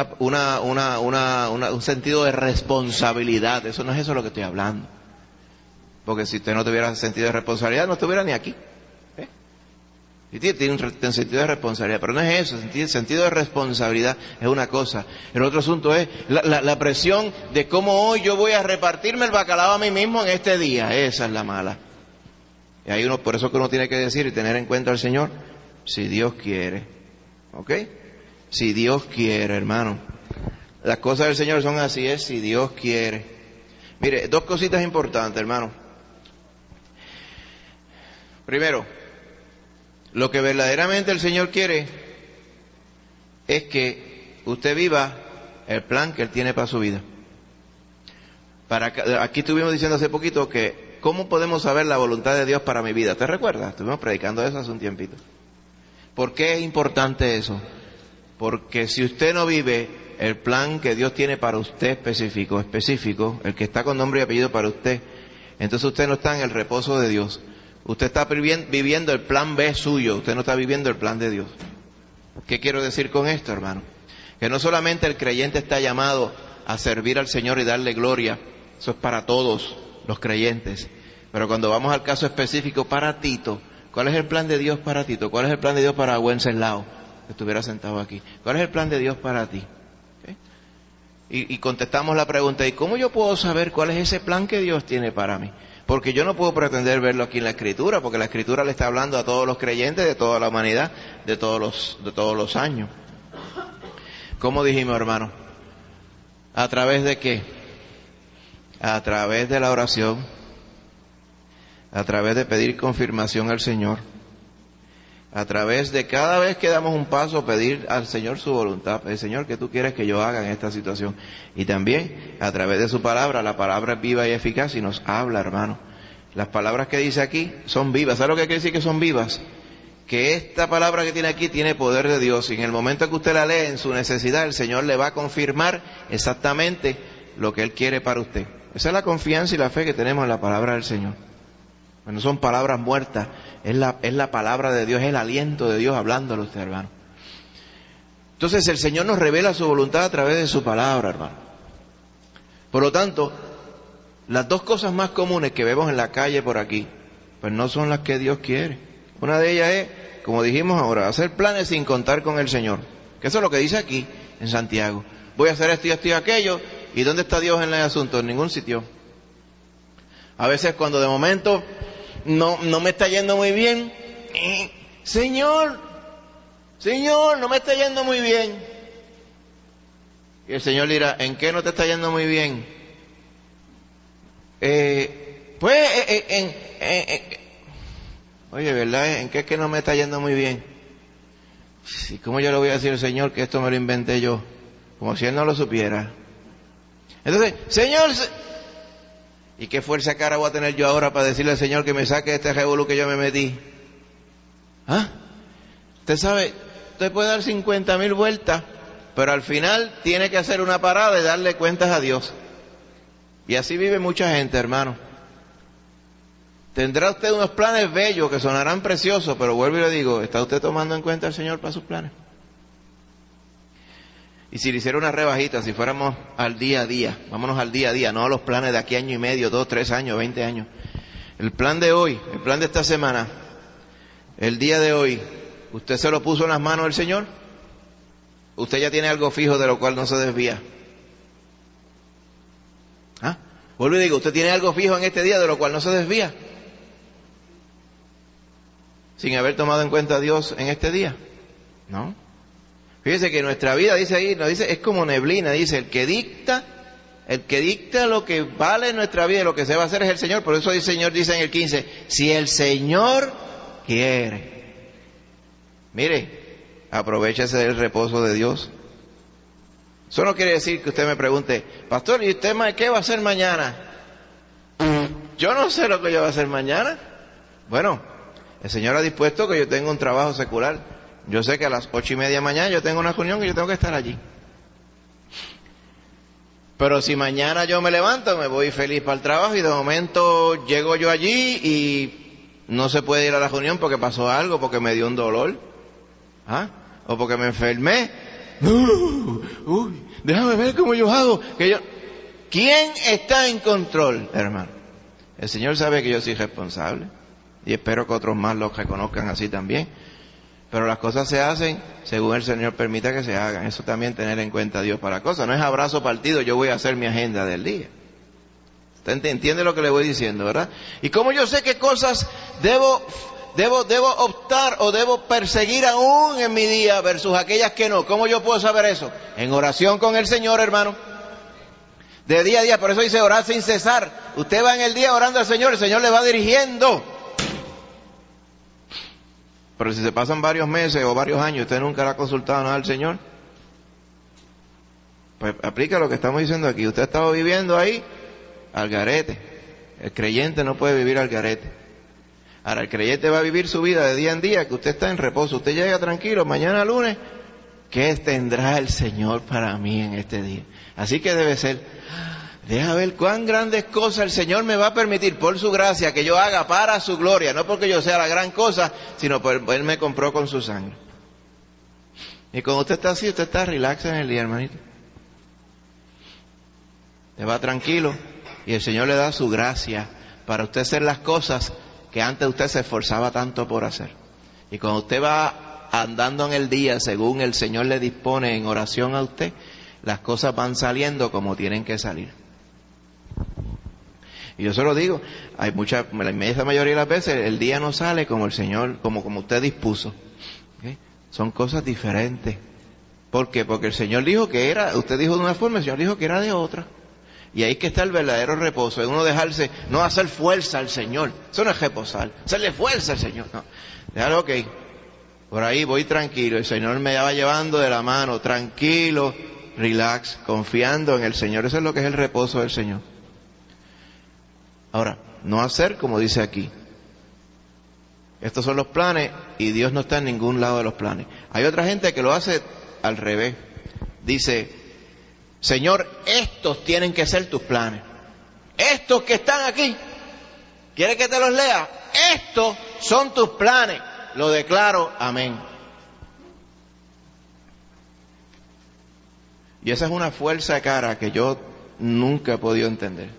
un sentido de responsabilidad. Eso no es eso lo que estoy hablando. Porque si usted no tuviera sentido de responsabilidad, no estuviera ni aquí. Y tiene un sentido de responsabilidad, pero no es eso. El sentido de responsabilidad es una cosa. El otro asunto es la presión de cómo hoy yo voy a repartirme el bacalao a mí mismo en este día. Esa es la mala. Y hay por eso que uno tiene que decir y tener en cuenta al Señor, si Dios quiere. ¿Ok? Si Dios quiere, hermano. Las cosas del Señor son así, es si Dios quiere. Mire, dos cositas importantes, hermano. Primero, lo que verdaderamente el Señor quiere es que usted viva el plan que Él tiene para su vida. Aquí estuvimos diciendo hace poquito que ¿cómo podemos saber la voluntad de Dios para mi vida? ¿Te recuerdas? Estuvimos predicando eso hace un tiempito. ¿Por qué es importante eso? Porque si usted no vive el plan que Dios tiene para usted específico, el que está con nombre y apellido para usted, entonces usted no está en el reposo de Dios. Usted está viviendo el plan B suyo, usted no está viviendo el plan de Dios. ¿Qué quiero decir con esto, hermano? Que no solamente el creyente está llamado a servir al Señor y darle gloria, eso es para todos los creyentes. Pero cuando vamos al caso específico para Tito, ¿cuál es el plan de Dios para Tito? ¿Cuál es el plan de Dios para Wenceslao, que estuviera sentado aquí? ¿Cuál es el plan de Dios para ti? ¿Okay? Y contestamos la pregunta, ¿y cómo yo puedo saber cuál es ese plan que Dios tiene para mí? Porque yo no puedo pretender verlo aquí en la Escritura, porque la Escritura le está hablando a todos los creyentes de toda la humanidad, de todos los años. ¿Cómo dijimos, hermano? ¿A través de qué? A través de la oración, a través de pedir confirmación al Señor, a través de cada vez que damos un paso pedir al Señor su voluntad, el Señor, ¿qué tú quieres que yo haga en esta situación? Y también a través de su palabra. La palabra es viva y eficaz y nos habla, hermano. Las palabras que dice aquí son vivas. ¿Sabe lo que quiere decir que son vivas? Que esta palabra que tiene aquí tiene poder de Dios, y en el momento que usted la lee en su necesidad, el Señor le va a confirmar exactamente lo que Él quiere para usted. Esa es la confianza y la fe que tenemos en la palabra del Señor. No son palabras muertas, es la palabra de Dios, es el aliento de Dios hablándole a usted, hermano. Entonces el Señor nos revela su voluntad a través de su palabra, hermano. Por lo tanto, las dos cosas más comunes que vemos en la calle por aquí, pues no son las que Dios quiere. Una de ellas es, como dijimos ahora, hacer planes sin contar con el Señor. Que eso es lo que dice aquí en Santiago. Voy a hacer esto y esto y aquello. ¿Y dónde está Dios en el asunto? En ningún sitio. A veces cuando de momento no me está yendo muy bien, Señor, no me está yendo muy bien. Y el Señor dirá, ¿en qué no te está yendo muy bien? Oye, ¿verdad? ¿En qué es que no me está yendo muy bien? ¿Y cómo yo le voy a decir al Señor que esto me lo inventé yo? Como si Él no lo supiera. Entonces, Señor, ¿y qué fuerza cara voy a tener yo ahora para decirle al Señor que me saque de este revolú que yo me metí? ¿Ah? Usted sabe, usted puede dar 50,000 vueltas, pero al final tiene que hacer una parada y darle cuentas a Dios. Y así vive mucha gente, hermano. Tendrá usted unos planes bellos que sonarán preciosos, pero vuelvo y le digo, ¿está usted tomando en cuenta al Señor para sus planes? Y si le hiciera una rebajita, si fuéramos al día a día, vámonos al día a día, no a los planes de aquí año y medio, 2, 3 años, 20 años. El plan de hoy, el plan de esta semana, el día de hoy, ¿usted se lo puso en las manos del Señor? ¿Usted ya tiene algo fijo de lo cual no se desvía? ¿Ah? Vuelvo y digo, ¿usted tiene algo fijo en este día de lo cual no se desvía? Sin haber tomado en cuenta a Dios en este día. ¿No? Fíjese que nuestra vida, dice ahí, nos dice, es como neblina, dice, el que dicta lo que vale nuestra vida, lo que se va a hacer es el Señor. Por eso el Señor dice en el 15, si el Señor quiere. Mire, aprovechese del reposo de Dios. Eso no quiere decir que usted me pregunte, pastor, ¿y usted qué va a hacer mañana? Yo no sé lo que yo voy a hacer mañana. Bueno, el Señor ha dispuesto que yo tenga un trabajo secular. Yo sé que a las 8:30 de mañana yo tengo una reunión y yo tengo que estar allí. Pero si mañana yo me levanto, me voy feliz para el trabajo y de momento llego yo allí y no se puede ir a la reunión porque pasó algo, porque me dio un dolor, ¿ah? O porque me enfermé. Déjame ver cómo yo hago. ¿Quién está en control, hermano? El Señor sabe que yo soy responsable y espero que otros más lo reconozcan así también. Pero las cosas se hacen según el Señor permita que se hagan. Eso también tener en cuenta a Dios para cosas. No es abrazo partido, yo voy a hacer mi agenda del día. Usted entiende lo que le voy diciendo, ¿verdad? Y cómo yo sé qué cosas debo optar o debo perseguir aún en mi día versus aquellas que no. ¿Cómo yo puedo saber eso? En oración con el Señor, hermano. De día a día, por eso dice orar sin cesar. Usted va en el día orando al Señor, el Señor le va dirigiendo. Pero si se pasan varios meses o varios años, usted nunca le ha consultado nada al Señor, pues aplica lo que estamos diciendo aquí. Usted ha estado viviendo ahí al garete. El creyente no puede vivir al garete. Ahora, el creyente va a vivir su vida de día en día, que usted está en reposo. Usted llega tranquilo, mañana lunes, ¿qué tendrá el Señor para mí en este día? Así que debe ser, deja ver cuán grandes cosas el Señor me va a permitir por su gracia que yo haga para su gloria. No porque yo sea la gran cosa, sino porque Él me compró con su sangre. Y cuando usted está así, usted está relax en el día, hermanito. Te va tranquilo y el Señor le da su gracia para usted hacer las cosas que antes usted se esforzaba tanto por hacer. Y cuando usted va andando en el día según el Señor le dispone en oración a usted, las cosas van saliendo como tienen que salir. Y yo se lo digo, hay la inmensa mayoría de las veces el día no sale como el Señor, como usted dispuso. ¿Okay? Son cosas diferentes. ¿Por qué? Porque el Señor dijo que era, usted dijo de una forma, el Señor dijo que era de otra. Y ahí que está el verdadero reposo, en uno dejarse, no hacer fuerza al Señor. Eso no es reposar, hacerle fuerza al Señor. No, déjalo, ok, por ahí voy tranquilo, el Señor me va llevando de la mano, tranquilo, relax, confiando en el Señor. Eso es lo que es el reposo del Señor. Ahora, no hacer como dice aquí. Estos son los planes y Dios no está en ningún lado de los planes. Hay otra gente que lo hace al revés. Dice, Señor, estos tienen que ser tus planes. Estos que están aquí, ¿quieres que te los lea? Estos son tus planes. Lo declaro, amén. Y esa es una fuerza de cara que yo nunca he podido entender.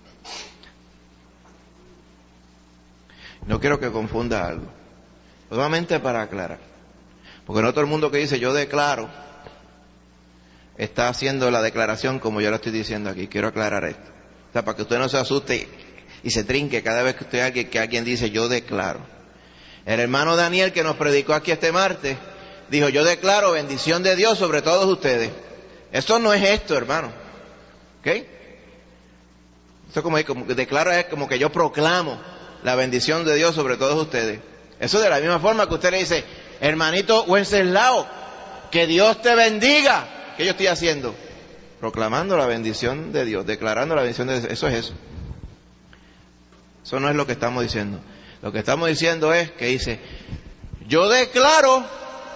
No quiero que confunda algo. Solamente para aclarar. Porque no todo el mundo que dice yo declaro está haciendo la declaración como yo lo estoy diciendo aquí. Quiero aclarar esto. O sea, para que usted no se asuste y se trinque cada vez que alguien dice yo declaro. El hermano Daniel que nos predicó aquí este martes dijo yo declaro bendición de Dios sobre todos ustedes. Esto no es esto, hermano. ¿Ok? Esto como declaro es como que yo proclamo la bendición de Dios sobre todos ustedes. Eso de la misma forma que usted le dice, hermanito Wenceslao, que Dios te bendiga. ¿Qué yo estoy haciendo? Proclamando la bendición de Dios, declarando la bendición de Dios. Eso es eso. Eso no es lo que estamos diciendo. Lo que estamos diciendo es que dice, yo declaro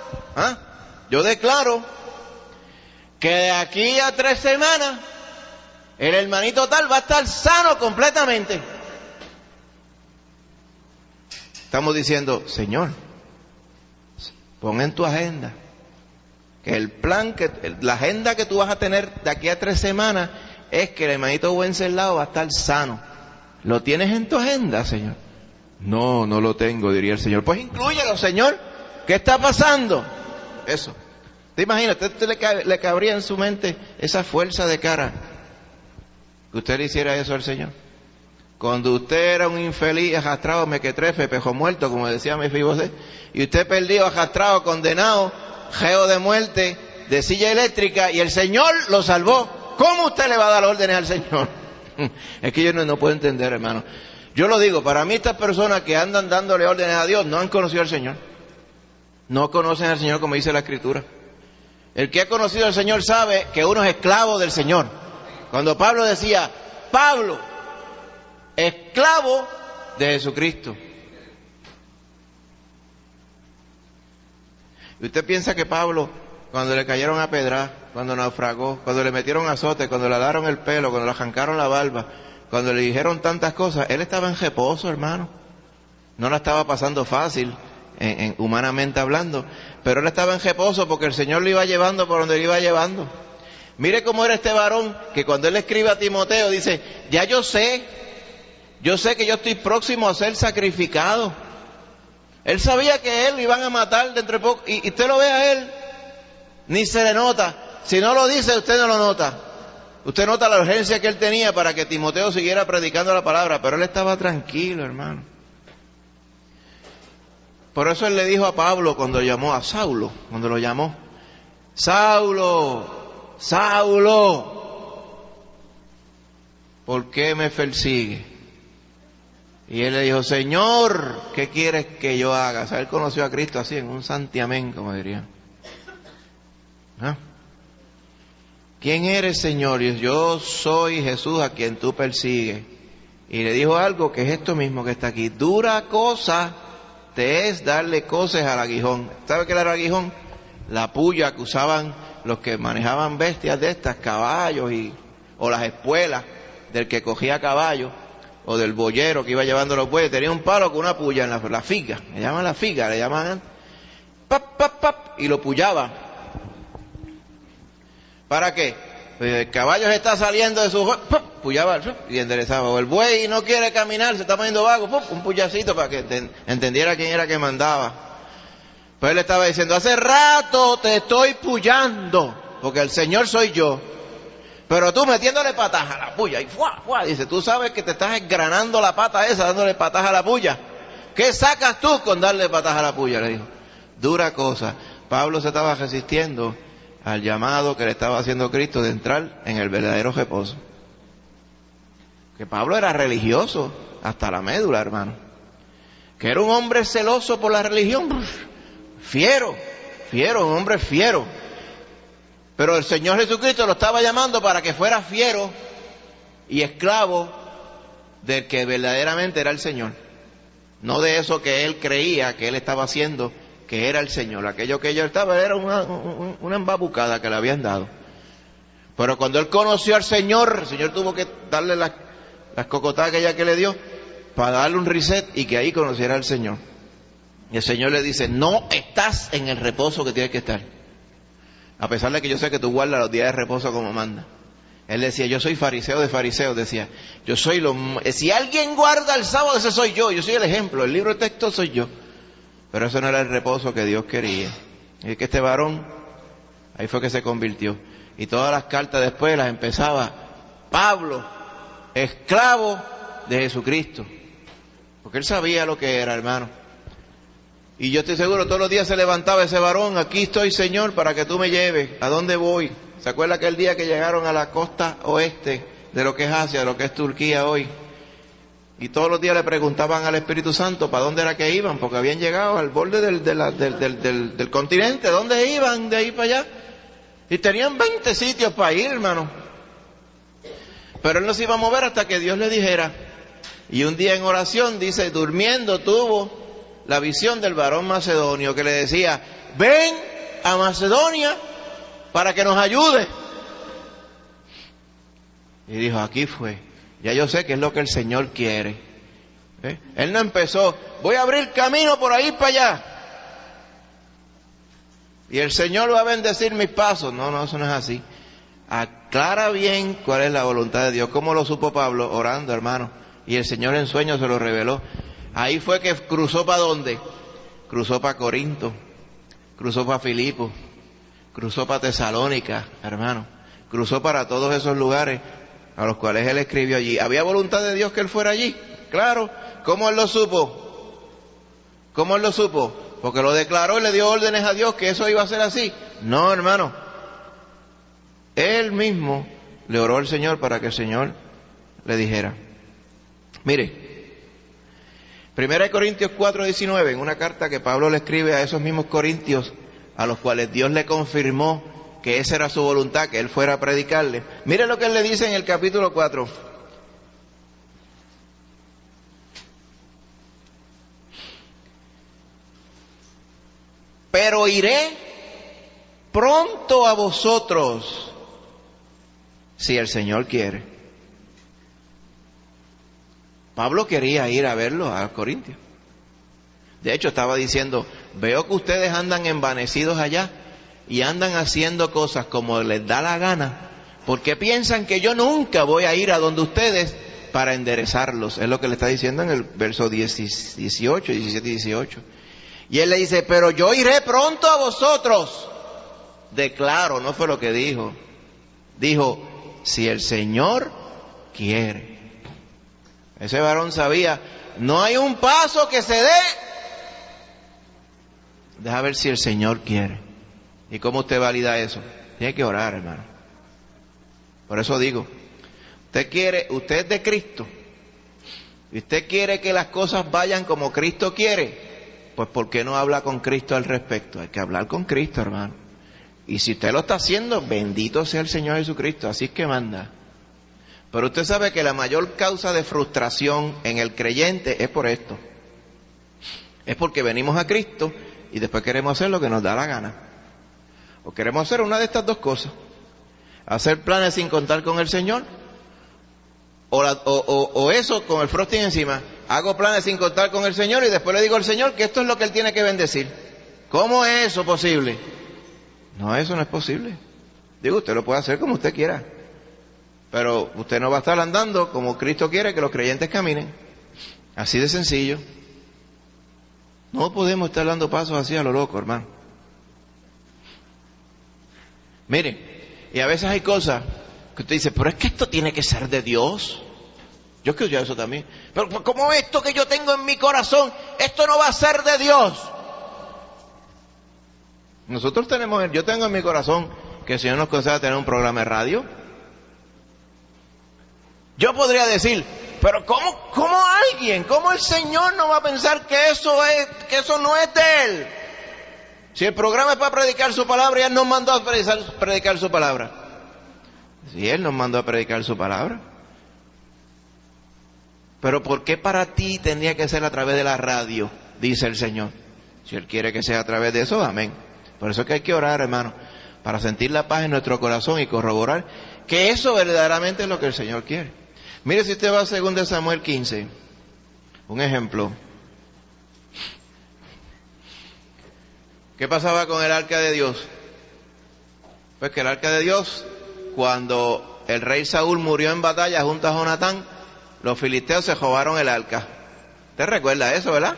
que de aquí a 3 semanas el hermanito tal va a estar sano completamente. Estamos diciendo, Señor, pon en tu agenda que el plan, la agenda que tú vas a tener de aquí a 3 semanas es que el hermanito Wenceslao va a estar sano. ¿Lo tienes en tu agenda, Señor? No, no lo tengo, diría el Señor. Pues inclúyelo, Señor. ¿Qué está pasando? Eso. ¿Te imaginas? ¿Usted le cabría en su mente esa fuerza de cara que usted le hiciera eso al Señor? Cuando usted era un infeliz, arrastrado, mequetrefe, pejo muerto, como decía Mefiboset, y usted perdido, arrastrado, condenado, geo de muerte, de silla eléctrica, y el Señor lo salvó. ¿Cómo usted le va a dar órdenes al Señor? Es que yo no puedo entender, hermano. Yo lo digo, para mí estas personas que andan dándole órdenes a Dios no han conocido al Señor. No conocen al Señor como dice la Escritura. El que ha conocido al Señor sabe que uno es esclavo del Señor. Cuando Pablo decía, Pablo, esclavo de Jesucristo. Y usted piensa que Pablo, cuando le cayeron a pedra, cuando naufragó, cuando le metieron azote, cuando le alaron el pelo, cuando le arrancaron la barba, cuando le dijeron tantas cosas, él estaba en reposo, hermano. No la estaba pasando fácil, humanamente hablando, pero él estaba en reposo porque el Señor lo iba llevando por donde lo iba llevando. Mire cómo era este varón, que cuando él escribe a Timoteo, dice, ya yo sé que yo estoy próximo a ser sacrificado. Él sabía que él lo iban a matar dentro de poco, y usted lo ve a él, ni se le nota. Si no lo dice, usted no lo nota. Usted nota la urgencia que él tenía para que Timoteo siguiera predicando la palabra, pero él estaba tranquilo, hermano. Por eso él le dijo a Pablo cuando llamó a Saulo, cuando lo llamó, Saulo, Saulo, ¿por qué me persigues? Y él le dijo, Señor, ¿qué quieres que yo haga? O sea, él conoció a Cristo así, en un santiamén, como dirían. ¿Ah? ¿Quién eres, Señor? Y yo soy Jesús a quien tú persigues. Y le dijo algo que es esto mismo que está aquí. Dura cosa te es darle coces al aguijón. ¿Sabe qué era el aguijón? La puya que usaban los que manejaban bestias de estas, caballos o las espuelas del que cogía caballos, o del boyero que iba llevando los bueyes. Tenía un palo con una puya en la figa. Le llaman la figa, le llaman pap, pap, pap, y lo puyaba. ¿Para qué? Pues el caballo se está saliendo de su... puyaba y enderezaba. O el buey no quiere caminar, se está poniendo vago, un puyacito para que entendiera quién era que mandaba. Pues él estaba diciendo, hace rato te estoy puyando, porque el Señor soy yo. Pero tú metiéndole patas a la puya, y ¡fua, fua! Dice, tú sabes que te estás esgranando la pata esa, dándole patas a la puya. ¿Qué sacas tú con darle patas a la puya? Le dijo. Dura cosa. Pablo se estaba resistiendo al llamado que le estaba haciendo Cristo de entrar en el verdadero reposo. Que Pablo era religioso hasta la médula, hermano. Que era un hombre celoso por la religión, fiero, un hombre fiero. Pero el Señor Jesucristo lo estaba llamando para que fuera fiero y esclavo del que verdaderamente era el Señor. No de eso que él creía que él estaba haciendo, que era el Señor. Aquello que yo estaba era una embabucada que le habían dado. Pero cuando él conoció al Señor, el Señor tuvo que darle las cocotadas que le dio para darle un reset y que ahí conociera al Señor. Y el Señor le dice, no estás en el reposo que tienes que estar. A pesar de que yo sé que tú guardas los días de reposo como manda. Él decía, yo soy fariseo de fariseos, decía. Yo soy si alguien guarda el sábado, ese soy yo soy el ejemplo, el libro de texto soy yo. Pero eso no era el reposo que Dios quería. Y es que este varón, ahí fue que se convirtió. Y todas las cartas después las empezaba, Pablo, esclavo de Jesucristo. Porque él sabía lo que era, hermano. Y yo estoy seguro, todos los días se levantaba ese varón, aquí estoy, Señor, para que tú me lleves. ¿A dónde voy? ¿Se acuerda aquel día que llegaron a la costa oeste de lo que es Asia, de lo que es Turquía hoy? Y todos los días le preguntaban al Espíritu Santo para dónde era que iban, porque habían llegado al borde del continente. ¿Dónde iban? De ahí para allá. Y tenían 20 sitios para ir, hermano. Pero él no se iba a mover hasta que Dios le dijera. Y un día en oración, dice, durmiendo tuvo la visión del varón macedonio que le decía, ven a Macedonia para que nos ayude. Y dijo, aquí fue. Ya yo sé que es lo que el Señor quiere. Él no empezó, voy a abrir camino por ahí para allá. Y el Señor va a bendecir mis pasos. No, eso no es así. Aclara bien cuál es la voluntad de Dios. ¿Cómo lo supo Pablo? Orando, hermano. Y el Señor en sueños se lo reveló. Ahí fue que cruzó para ¿dónde? Cruzó para Corinto, cruzó para Filipo, cruzó para Tesalónica, hermano. Cruzó para todos esos lugares a los cuales él escribió allí. ¿Había voluntad de Dios que él fuera allí? Claro. ¿Cómo él lo supo? ¿Cómo él lo supo? Porque lo declaró y le dio órdenes a Dios que eso iba a ser así. No, hermano. Él mismo le oró al Señor para que el Señor le dijera. Mire, 1 Corintios 4:19, en una carta que Pablo le escribe a esos mismos corintios, a los cuales Dios le confirmó que esa era su voluntad, que él fuera a predicarle. Mire lo que él le dice en el capítulo 4. Pero iré pronto a vosotros, si el Señor quiere. Pablo quería ir a verlo a Corintios. De hecho, estaba diciendo, veo que ustedes andan envanecidos allá y andan haciendo cosas como les da la gana, porque piensan que yo nunca voy a ir a donde ustedes para enderezarlos. Es lo que le está diciendo en el verso 17 y 18. Y él le dice, pero yo iré pronto a vosotros. Declaro, no fue lo que dijo. Dijo, si el Señor quiere. Ese varón sabía, no hay un paso que se dé. Deja ver si el Señor quiere. ¿Y cómo usted valida eso? Tiene que orar, hermano. Por eso digo, usted es de Cristo, y usted quiere que las cosas vayan como Cristo quiere, pues ¿por qué no habla con Cristo al respecto? Hay que hablar con Cristo, hermano. Y si usted lo está haciendo, bendito sea el Señor Jesucristo, así es que manda. Pero usted sabe que la mayor causa de frustración en el creyente es por esto. Es porque venimos a Cristo y después queremos hacer lo que nos da la gana. O queremos hacer una de estas dos cosas. Hacer planes sin contar con el Señor. O eso con el frosting encima. Hago planes sin contar con el Señor y después le digo al Señor que esto es lo que Él tiene que bendecir. ¿Cómo es eso posible? No, eso no es posible. Digo, usted lo puede hacer como usted quiera. Pero usted no va a estar andando como Cristo quiere que los creyentes caminen. Así de sencillo. No podemos estar dando pasos así a lo loco, hermano. Mire, y a veces hay cosas que usted dice, pero es que esto tiene que ser de Dios. Yo creo ya eso también. Pero como esto que yo tengo en mi corazón, esto no va a ser de Dios. Yo tengo en mi corazón que el Señor nos conceda tener un programa de radio. Yo podría decir, pero ¿cómo el Señor no va a pensar que eso no es de Él? Si el programa es para predicar su palabra, y Él nos mandó a predicar su palabra. Si Él nos mandó a predicar su palabra. Pero ¿por qué para ti tendría que ser a través de la radio? Dice el Señor. Si Él quiere que sea a través de eso, amén. Por eso es que hay que orar, hermano, para sentir la paz en nuestro corazón y corroborar que eso verdaderamente es lo que el Señor quiere. Mire, si usted va a 2 Samuel 15, un ejemplo. ¿Qué pasaba con el arca de Dios? Pues que el arca de Dios, cuando el rey Saúl murió en batalla junto a Jonatán, los filisteos se robaron el arca. ¿Usted recuerda eso, verdad?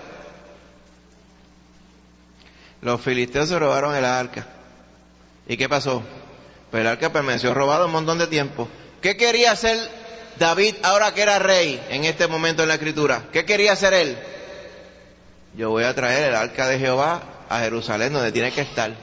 Los filisteos se robaron el arca. ¿Y qué pasó? Pues el arca permaneció robado un montón de tiempo. ¿Qué quería hacer David ahora que era rey en este momento en la Escritura? ¿Qué quería hacer él? Yo voy a traer el arca de Jehová a Jerusalén, donde tiene que estar.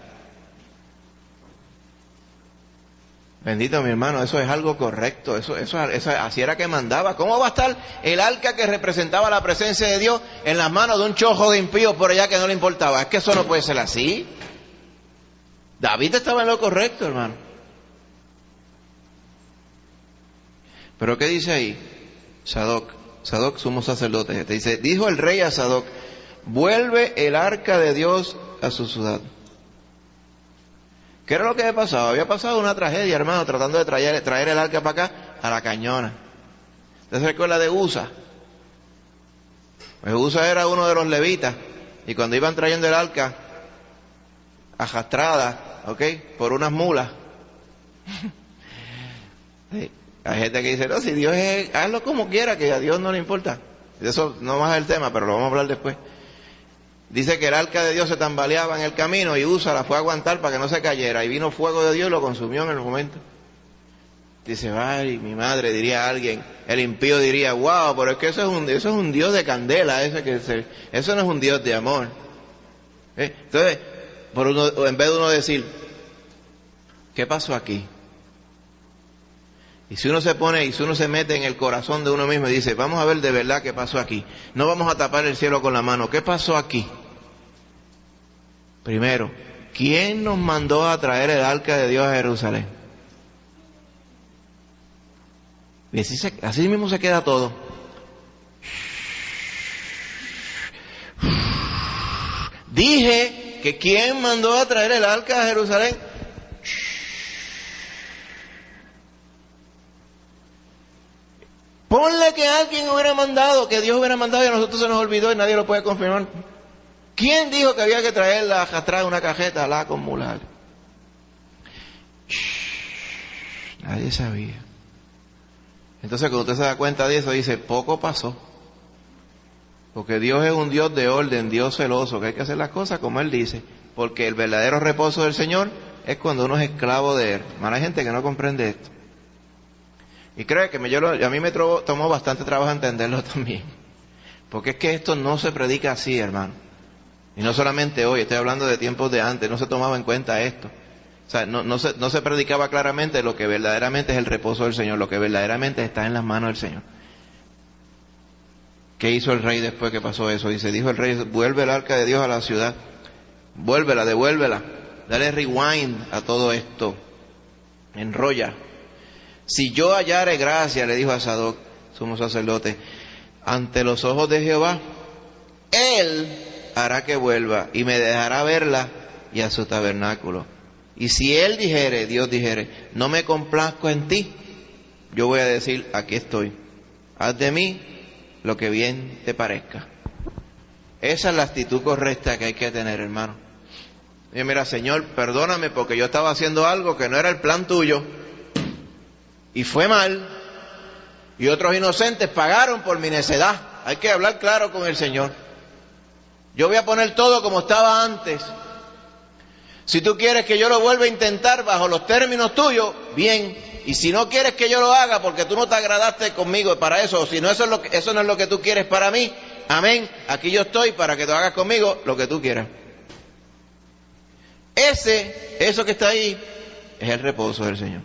Bendito mi hermano, eso es algo correcto, eso así era que mandaba. ¿Cómo va a estar el arca que representaba la presencia de Dios en las manos de un chojo de impíos por allá que no le importaba? Es que eso no puede ser así. David estaba en lo correcto, hermano. Pero ¿qué dice ahí? Sadoc, sumo sacerdote. Te dice, dijo el rey a Sadoc, vuelve el arca de Dios a su ciudad. ¿Qué era lo que había pasado? Había pasado una tragedia, hermano, tratando de traer el arca para acá, a la cañona. ¿Usted se recuerda de Uza? Pues Uza era uno de los levitas, y cuando iban trayendo el arca, arrastrada, por unas mulas. Sí. Hay gente que dice, no, si Dios es, hazlo como quiera, que a Dios no le importa. Eso no más es el tema, pero lo vamos a hablar después. Dice que el arca de Dios se tambaleaba en el camino y Uza la fue a aguantar para que no se cayera. Y vino fuego de Dios y lo consumió en el momento. Dice, ay, mi madre, diría alguien. El impío diría, wow, pero es que eso es un Dios de candela. Eso no es un Dios de amor. Entonces, en vez de uno decir, ¿qué pasó aquí? Y si uno se mete en el corazón de uno mismo y dice, vamos a ver de verdad qué pasó aquí. No vamos a tapar el cielo con la mano. ¿Qué pasó aquí? Primero, ¿quién nos mandó a traer el arca de Dios a Jerusalén? Y así mismo se queda todo. Dije que ¿quién mandó a traer el arca a Jerusalén? Ponle que alguien hubiera mandado, que Dios hubiera mandado y a nosotros se nos olvidó y nadie lo puede confirmar. ¿Quién dijo que había que traerla, arrastrar una cajeta, con mulas? Nadie sabía. Entonces cuando usted se da cuenta de eso, dice, poco pasó. Porque Dios es un Dios de orden, Dios celoso, que hay que hacer las cosas como Él dice. Porque el verdadero reposo del Señor es cuando uno es esclavo de Él. Hay gente que no comprende esto. Y cree que a mí me tomó bastante trabajo entenderlo también. Porque es que esto no se predica así, hermano. Y no solamente hoy, estoy hablando de tiempos de antes, no se tomaba en cuenta esto. O sea, no se predicaba claramente lo que verdaderamente es el reposo del Señor, lo que verdaderamente está en las manos del Señor. ¿Qué hizo el rey después que pasó eso? Dijo el rey, vuelve el arca de Dios a la ciudad. Devuélvela. Dale rewind a todo esto. Enrolla. Si yo hallare gracia, le dijo a Sadoc, sumo sacerdote, ante los ojos de Jehová, Él hará que vuelva y me dejará verla y a su tabernáculo. Y si Él dijere, Dios dijere, no me complazco en ti, yo voy a decir, aquí estoy. Haz de mí lo que bien te parezca. Esa es la actitud correcta que hay que tener, hermano. Y mira, Señor, perdóname porque yo estaba haciendo algo que no era el plan tuyo. Y fue mal, y otros inocentes pagaron por mi necedad. Hay que hablar claro con el Señor. Yo voy a poner todo como estaba antes. Si tú quieres que yo lo vuelva a intentar bajo los términos tuyos, bien. Y si no quieres que yo lo haga porque tú no te agradaste conmigo para eso, o si no eso no es lo que tú quieres para mí, amén, aquí yo estoy para que tú hagas conmigo lo que tú quieras. Eso que está ahí, es el reposo del Señor.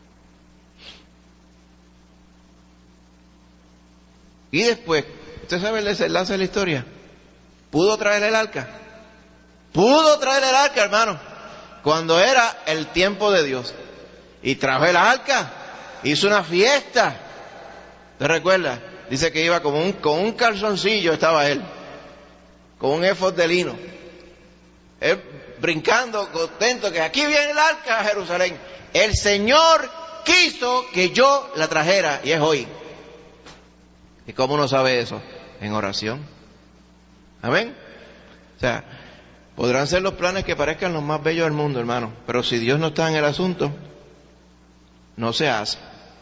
Y después, ¿usted sabe el desenlace de la historia? ¿Pudo traer el arca? Pudo traer el arca, hermano, cuando era el tiempo de Dios. Y trajo el arca, hizo una fiesta. ¿Te recuerdas? Dice que iba con un calzoncillo, estaba él, con un éfod de lino. Él brincando, contento, que aquí viene el arca a Jerusalén. El Señor quiso que yo la trajera, y es hoy. ¿Y cómo uno sabe eso? En oración. Amén. O sea, podrán ser los planes que parezcan los más bellos del mundo, hermano, pero si Dios no está en el asunto, no se hace.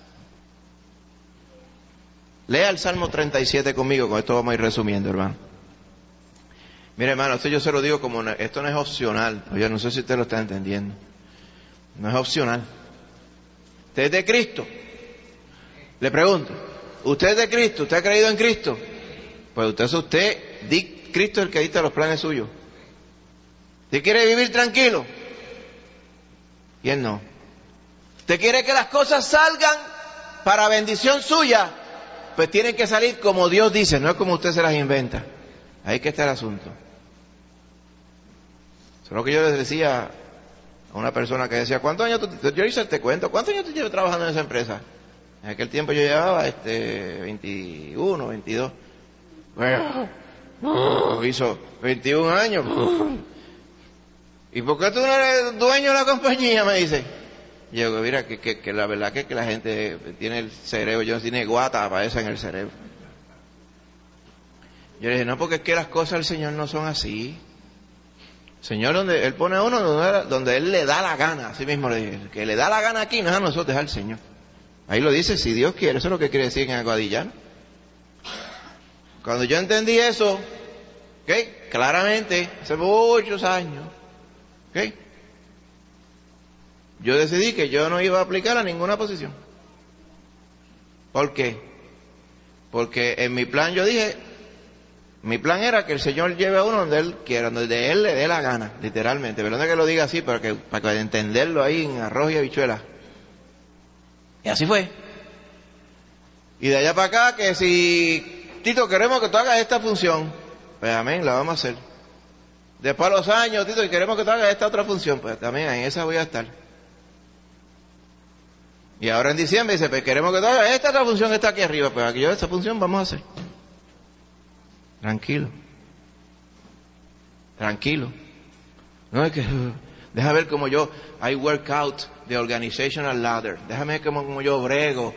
Lea el Salmo 37 conmigo, con esto vamos a ir resumiendo, hermano. Mire, hermano, esto yo se lo digo como, esto no es opcional. Oye, no sé si usted lo está entendiendo. No es opcional. ¿Usted es de Cristo? Le pregunto, ¿usted es de Cristo? ¿Usted ha creído en Cristo? Pues Cristo es el que dicta los planes suyos. ¿Usted quiere vivir tranquilo? Y Él no. ¿Usted quiere que las cosas salgan para bendición suya? Pues tienen que salir como Dios dice, no es como usted se las inventa. Ahí que está el asunto. Eso es lo que yo les decía a una persona que decía, ¿cuántos años yo hice este cuento? ¿Cuántos años tú llevas trabajando en esa empresa? En aquel tiempo yo llevaba 21, 22. Bueno, hizo 21 años. ¿Y por qué tú no eres dueño de la compañía? Me dice. Y yo, mira, que la verdad que la gente tiene el cerebro, yo tiene guata para eso en el cerebro. Yo le dije, no, porque es que las cosas del Señor no son así. El Señor, donde Él pone a uno donde Él le da la gana, así mismo le dije, que le da la gana aquí, no es a nosotros, es al Señor. Ahí lo dice, si Dios quiere, eso es lo que quiere decir en Aguadillán. Cuando yo entendí eso, ¿okay? Claramente, hace muchos años, ¿okay? Yo decidí que yo no iba a aplicar a ninguna posición. ¿Por qué? Porque en mi plan yo dije, mi plan era que el Señor lleve a uno donde Él quiera, donde Él le dé la gana, literalmente. Perdón que lo diga así, para que entenderlo ahí en arroz y habichuelas. Y así fue. Y de allá para acá, que si, Tito, queremos que tú hagas esta función, pues amén, la vamos a hacer. Después a los años, Tito, y queremos que tú hagas esta otra función, pues también en esa voy a estar. Y ahora en diciembre dice, pues queremos que tú hagas esta otra función que está aquí arriba, pues aquí yo esta función vamos a hacer. Tranquilo. Tranquilo. No es que, deja ver cómo I work out the organizational ladder. Déjame ver cómo yo brego.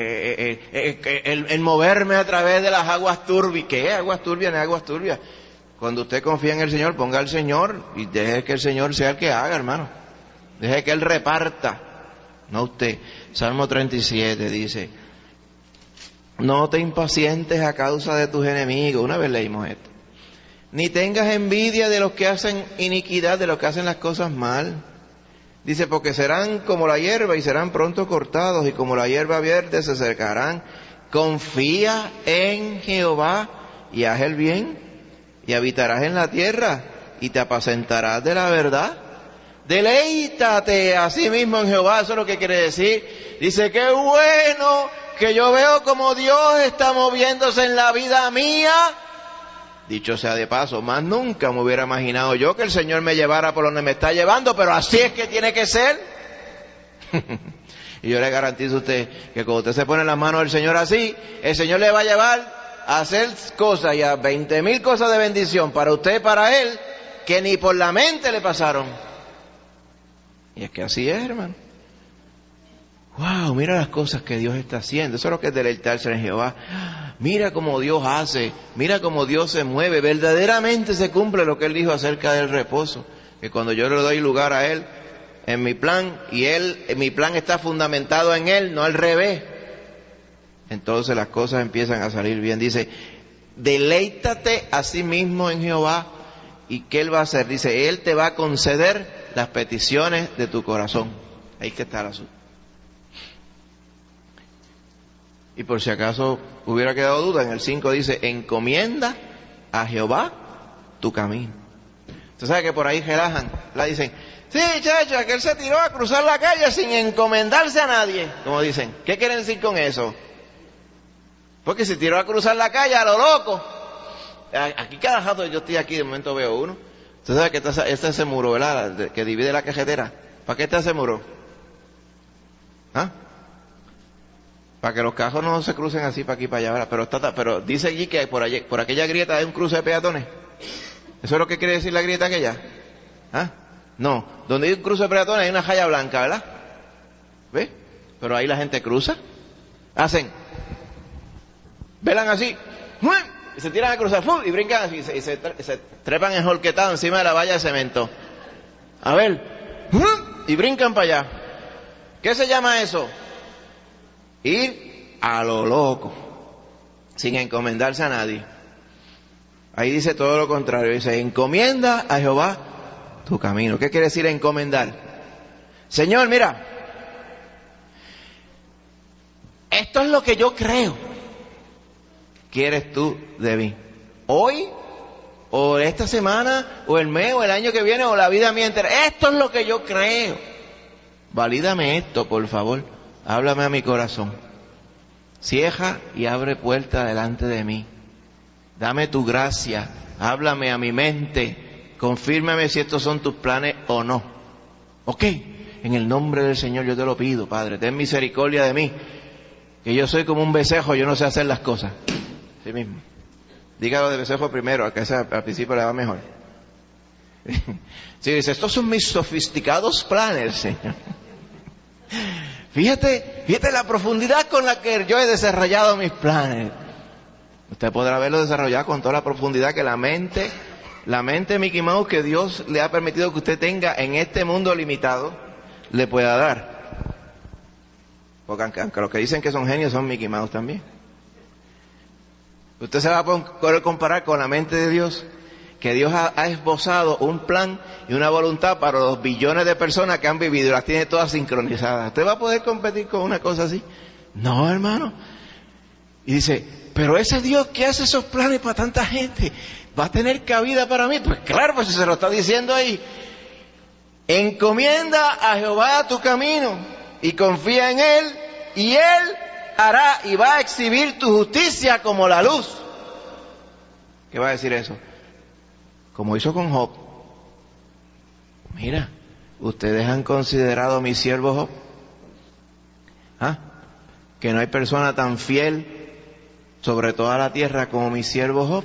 El moverme a través de las aguas turbias. ¿Qué es aguas turbias? No es aguas turbias. Cuando usted confía en el Señor, ponga al Señor y deje que el Señor sea el que haga, hermano. Deje que Él reparta. No usted. Salmo 37 dice, no te impacientes a causa de tus enemigos. Una vez leímos esto. Ni tengas envidia de los que hacen iniquidad, de los que hacen las cosas mal. Dice, porque serán como la hierba y serán pronto cortados, y como la hierba verde se secarán. Confía en Jehová y haz el bien, y habitarás en la tierra, y te apacentarás de la verdad. Deleítate a sí mismo en Jehová, eso es lo que quiere decir. Dice, qué bueno que yo veo como Dios está moviéndose en la vida mía. Dicho sea de paso, más nunca me hubiera imaginado yo que el Señor me llevara por donde me está llevando, pero así es que tiene que ser. Y yo le garantizo a usted que cuando usted se pone en las manos del Señor así, el Señor le va a llevar a hacer cosas y a 20,000 cosas de bendición para usted y para Él, que ni por la mente le pasaron. Y es que así es, hermano. Wow, mira las cosas que Dios está haciendo. Eso es lo que es deleitarse en Jehová. Mira cómo Dios hace, mira cómo Dios se mueve. Verdaderamente se cumple lo que Él dijo acerca del reposo. Que cuando yo le doy lugar a Él en mi plan, y mi plan está fundamentado en Él, no al revés, entonces las cosas empiezan a salir bien. Dice, deleítate a sí mismo en Jehová. ¿Y qué Él va a hacer? Dice, Él te va a conceder las peticiones de tu corazón. Ahí que está el asunto. Y por si acaso hubiera quedado duda, en el 5 dice, encomienda a Jehová tu camino. Usted sabe que por ahí relajan, la dicen, Sí, chacha, que él se tiró a cruzar la calle sin encomendarse a nadie, como dicen. ¿Qué quieren decir con eso? Porque se tiró a cruzar la calle a lo loco. Aquí cada rato yo estoy aquí, de momento veo uno. Usted sabe que está ese muro, ¿verdad? Que divide la carretera. ¿Para qué está ese muro? ¿Ah? Para que los carros no se crucen así para aquí para allá, ¿verdad? Pero dice allí que por aquella grieta hay un cruce de peatones. ¿Eso es lo que quiere decir la grieta aquella? ¿Ah? No, donde hay un cruce de peatones hay una raya blanca, ¿verdad? ¿Ves? Pero ahí la gente cruza. Hacen. Velan así. Y se tiran a cruzar. Y brincan así. Y se trepan enjolquetados encima de la valla de cemento. A ver. Y brincan para allá. ¿Qué se llama eso? Ir a lo loco. Sin encomendarse a nadie. Ahí dice todo lo contrario. Dice, encomienda a Jehová tu camino. ¿Qué quiere decir encomendar? Señor, mira, esto es lo que yo creo. ¿Quieres tú de mí? Hoy, o esta semana, o el mes, o el año que viene, o la vida mía entera. Esto es lo que yo creo. Valídame esto, por favor. Háblame a mi corazón. Cierra y abre puerta delante de mí. Dame tu gracia. Háblame a mi mente. Confírmame si estos son tus planes o no. ¿Ok? En el nombre del Señor yo te lo pido, Padre. Ten misericordia de mí. Que yo soy como un becerro, yo no sé hacer las cosas. Sí mismo. Dígalo de becerro primero, a que al principio le va mejor. Sí, dice, estos son mis sofisticados planes, Señor. Fíjate la profundidad con la que yo he desarrollado mis planes. Usted podrá verlo desarrollado con toda la profundidad que la mente Mickey Mouse que Dios le ha permitido que usted tenga en este mundo limitado, le pueda dar. Porque aunque los que dicen que son genios son Mickey Mouse también. Usted se va a poder comparar con la mente de Dios, que Dios ha esbozado un plan y una voluntad para los billones de personas que han vivido y las tiene todas sincronizadas. ¿Usted va a poder competir con una cosa así? No, hermano. Y dice, pero ese Dios que hace esos planes para tanta gente, ¿va a tener cabida para mí? Pues claro, pues se lo está diciendo ahí. Encomienda a Jehová tu camino y confía en Él, y Él hará y va a exhibir tu justicia como la luz. ¿Qué va a decir eso? Como hizo con Job. Mira, ¿ustedes han considerado a mi siervo Job? ¿Ah? Que no hay persona tan fiel sobre toda la tierra como mi siervo Job.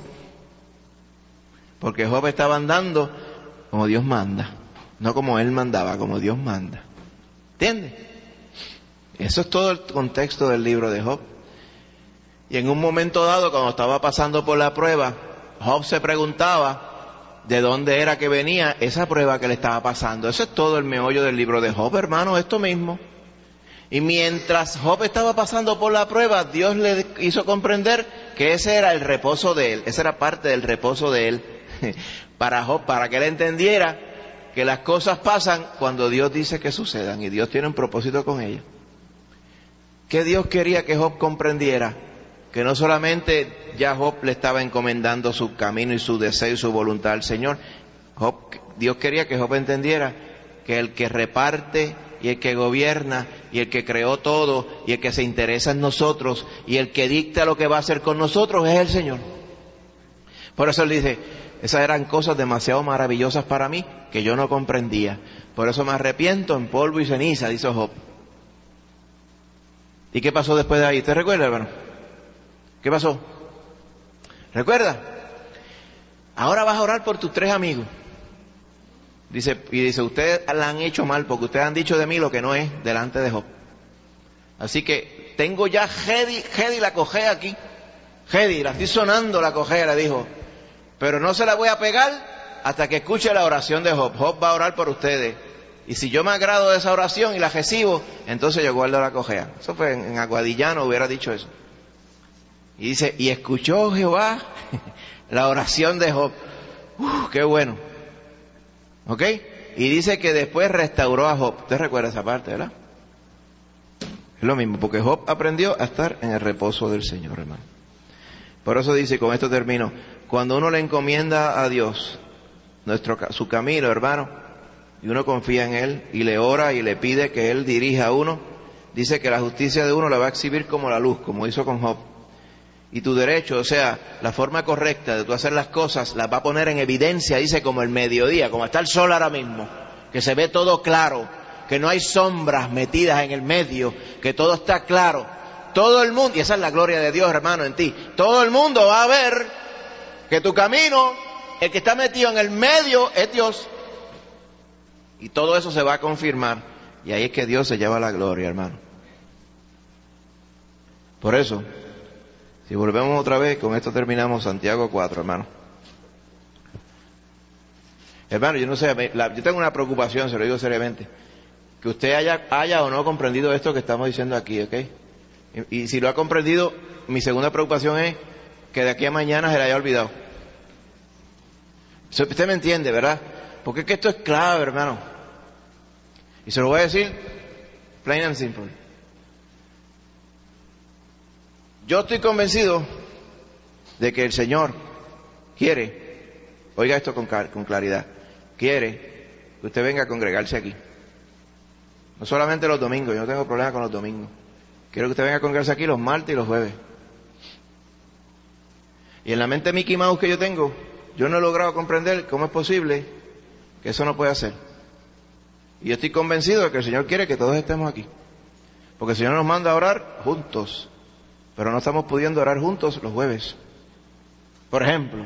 Porque Job estaba andando como Dios manda, no como él mandaba, como Dios manda. ¿Entiendes? Eso es todo el contexto del libro de Job. Y en un momento dado, cuando estaba pasando por la prueba, Job se preguntaba de dónde era que venía esa prueba que le estaba pasando. Eso es todo el meollo del libro de Job, hermano, esto mismo. Y mientras Job estaba pasando por la prueba, Dios le hizo comprender que ese era el reposo de él, esa era parte del reposo de él para Job, para que él entendiera que las cosas pasan cuando Dios dice que sucedan y Dios tiene un propósito con ellas. ¿Qué Dios quería que Job comprendiera? Que no solamente ya Job le estaba encomendando su camino y su deseo y su voluntad al Señor. Dios quería que Job entendiera que el que reparte y el que gobierna y el que creó todo y el que se interesa en nosotros y el que dicta lo que va a hacer con nosotros es el Señor. Por eso él dice, esas eran cosas demasiado maravillosas para mí que yo no comprendía. Por eso me arrepiento en polvo y ceniza, dice Job. ¿Y qué pasó después de ahí? ¿Te recuerda, hermano? ¿Qué pasó? ¿Recuerda? Ahora vas a orar por tus 3 amigos. Dice, ustedes la han hecho mal porque ustedes han dicho de mí lo que no es delante de Job. Así que tengo ya Hedi la cojea aquí. Hedi, la estoy sonando la cojea, le dijo. Pero no se la voy a pegar hasta que escuche la oración de Job. Job va a orar por ustedes. Y si yo me agrado de esa oración y la recibo, entonces yo guardo la cojea. Eso fue en Aguadillano, hubiera dicho eso. Y dice, y escuchó Jehová la oración de Job. ¡Qué bueno! ¿Ok? Y dice que después restauró a Job. ¿Usted recuerda esa parte, verdad? Es lo mismo, porque Job aprendió a estar en el reposo del Señor, hermano. Por eso dice, y con esto termino, cuando uno le encomienda a Dios su camino, hermano, y uno confía en Él y le ora y le pide que Él dirija a uno, dice que la justicia de uno la va a exhibir como la luz, como hizo con Job. Y tu derecho, o sea, la forma correcta de tú hacer las cosas, las va a poner en evidencia, dice, como el mediodía, como está el sol ahora mismo, que se ve todo claro, que no hay sombras metidas en el medio, que todo está claro. Todo el mundo, y esa es la gloria de Dios, hermano, en ti, todo el mundo va a ver que tu camino, el que está metido en el medio, es Dios. Y todo eso se va a confirmar, y ahí es que Dios se lleva la gloria, hermano. Por eso, si volvemos otra vez, con esto terminamos Santiago 4, hermano. Hermano, yo no sé, yo tengo una preocupación, se lo digo seriamente, que usted haya o no comprendido esto que estamos diciendo aquí, ¿ok? Y si lo ha comprendido, mi segunda preocupación es que de aquí a mañana se le haya olvidado. Usted me entiende, ¿verdad? Porque es que esto es clave, hermano. Y se lo voy a decir plain and simple. Yo estoy convencido de que el Señor quiere, oiga esto con claridad, quiere que usted venga a congregarse aquí. No solamente los domingos, yo no tengo problema con los domingos. Quiero que usted venga a congregarse aquí los martes y los jueves. Y en la mente Mickey Mouse que yo tengo, yo no he logrado comprender cómo es posible que eso no pueda ser. Y yo estoy convencido de que el Señor quiere que todos estemos aquí. Porque el Señor nos manda a orar juntos, pero no estamos pudiendo orar juntos los jueves. Por ejemplo.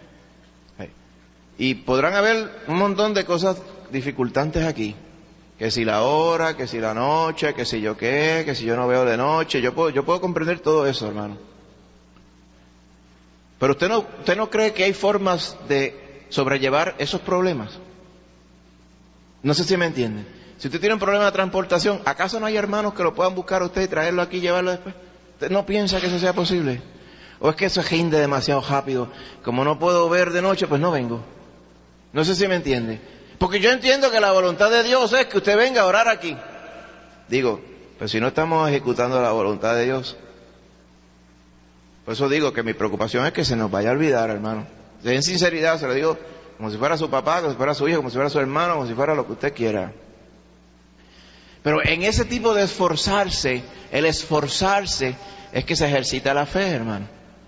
Y podrán haber un montón de cosas dificultantes aquí. Que si la hora, que si la noche, que si yo qué, que si yo no veo de noche. Yo puedo comprender todo eso, hermano. Pero usted no cree que hay formas de sobrellevar esos problemas. No sé si me entiende. Si usted tiene un problema de transportación, ¿acaso no hay hermanos que lo puedan buscar a usted y traerlo aquí y llevarlo después? ¿Usted no piensa que eso sea posible? ¿O es que eso rinde demasiado rápido? Como no puedo ver de noche, pues no vengo. No sé si me entiende. Porque yo entiendo que la voluntad de Dios es que usted venga a orar aquí. Digo, pero si no estamos ejecutando la voluntad de Dios. Por eso digo que mi preocupación es que se nos vaya a olvidar, hermano. En sinceridad se lo digo, como si fuera su papá, como si fuera su hijo, como si fuera su hermano, como si fuera lo que usted quiera. Pero en ese tipo de esforzarse, el esforzarse es que se ejercita la fe, hermano.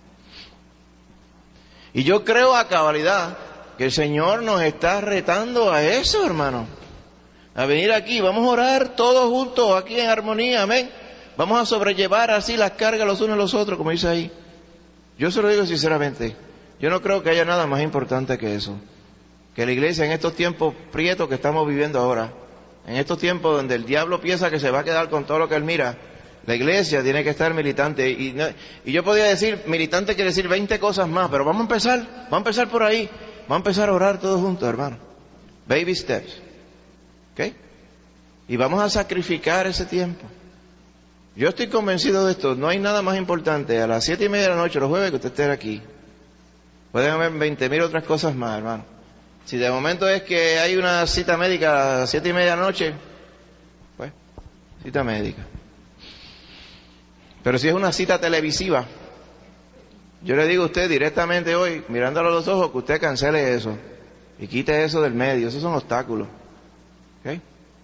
Y yo creo a cabalidad que el Señor nos está retando a eso, hermano. A venir aquí, vamos a orar todos juntos, aquí en armonía, amén. Vamos a sobrellevar así las cargas los unos a los otros, como dice ahí. Yo se lo digo sinceramente, yo no creo que haya nada más importante que eso. Que la iglesia en estos tiempos prietos que estamos viviendo ahora, en estos tiempos donde el diablo piensa que se va a quedar con todo lo que él mira, la iglesia tiene que estar militante. Y yo podría decir, militante quiere decir 20 cosas más, pero vamos a empezar por ahí. Vamos a empezar a orar todos juntos, hermano. Baby steps. ¿Ok? Y vamos a sacrificar ese tiempo. Yo estoy convencido de esto. No hay nada más importante a las 7:30 de la noche, los jueves, que usted esté aquí. Pueden haber 20,000 otras cosas más, hermano. Si de momento es que hay una cita médica a las 7:30 de la noche, pues, cita médica. Pero si es una cita televisiva, yo le digo a usted directamente hoy, mirándolo a los ojos, que usted cancele eso y quite eso del medio. Esos son obstáculos. ¿Ok?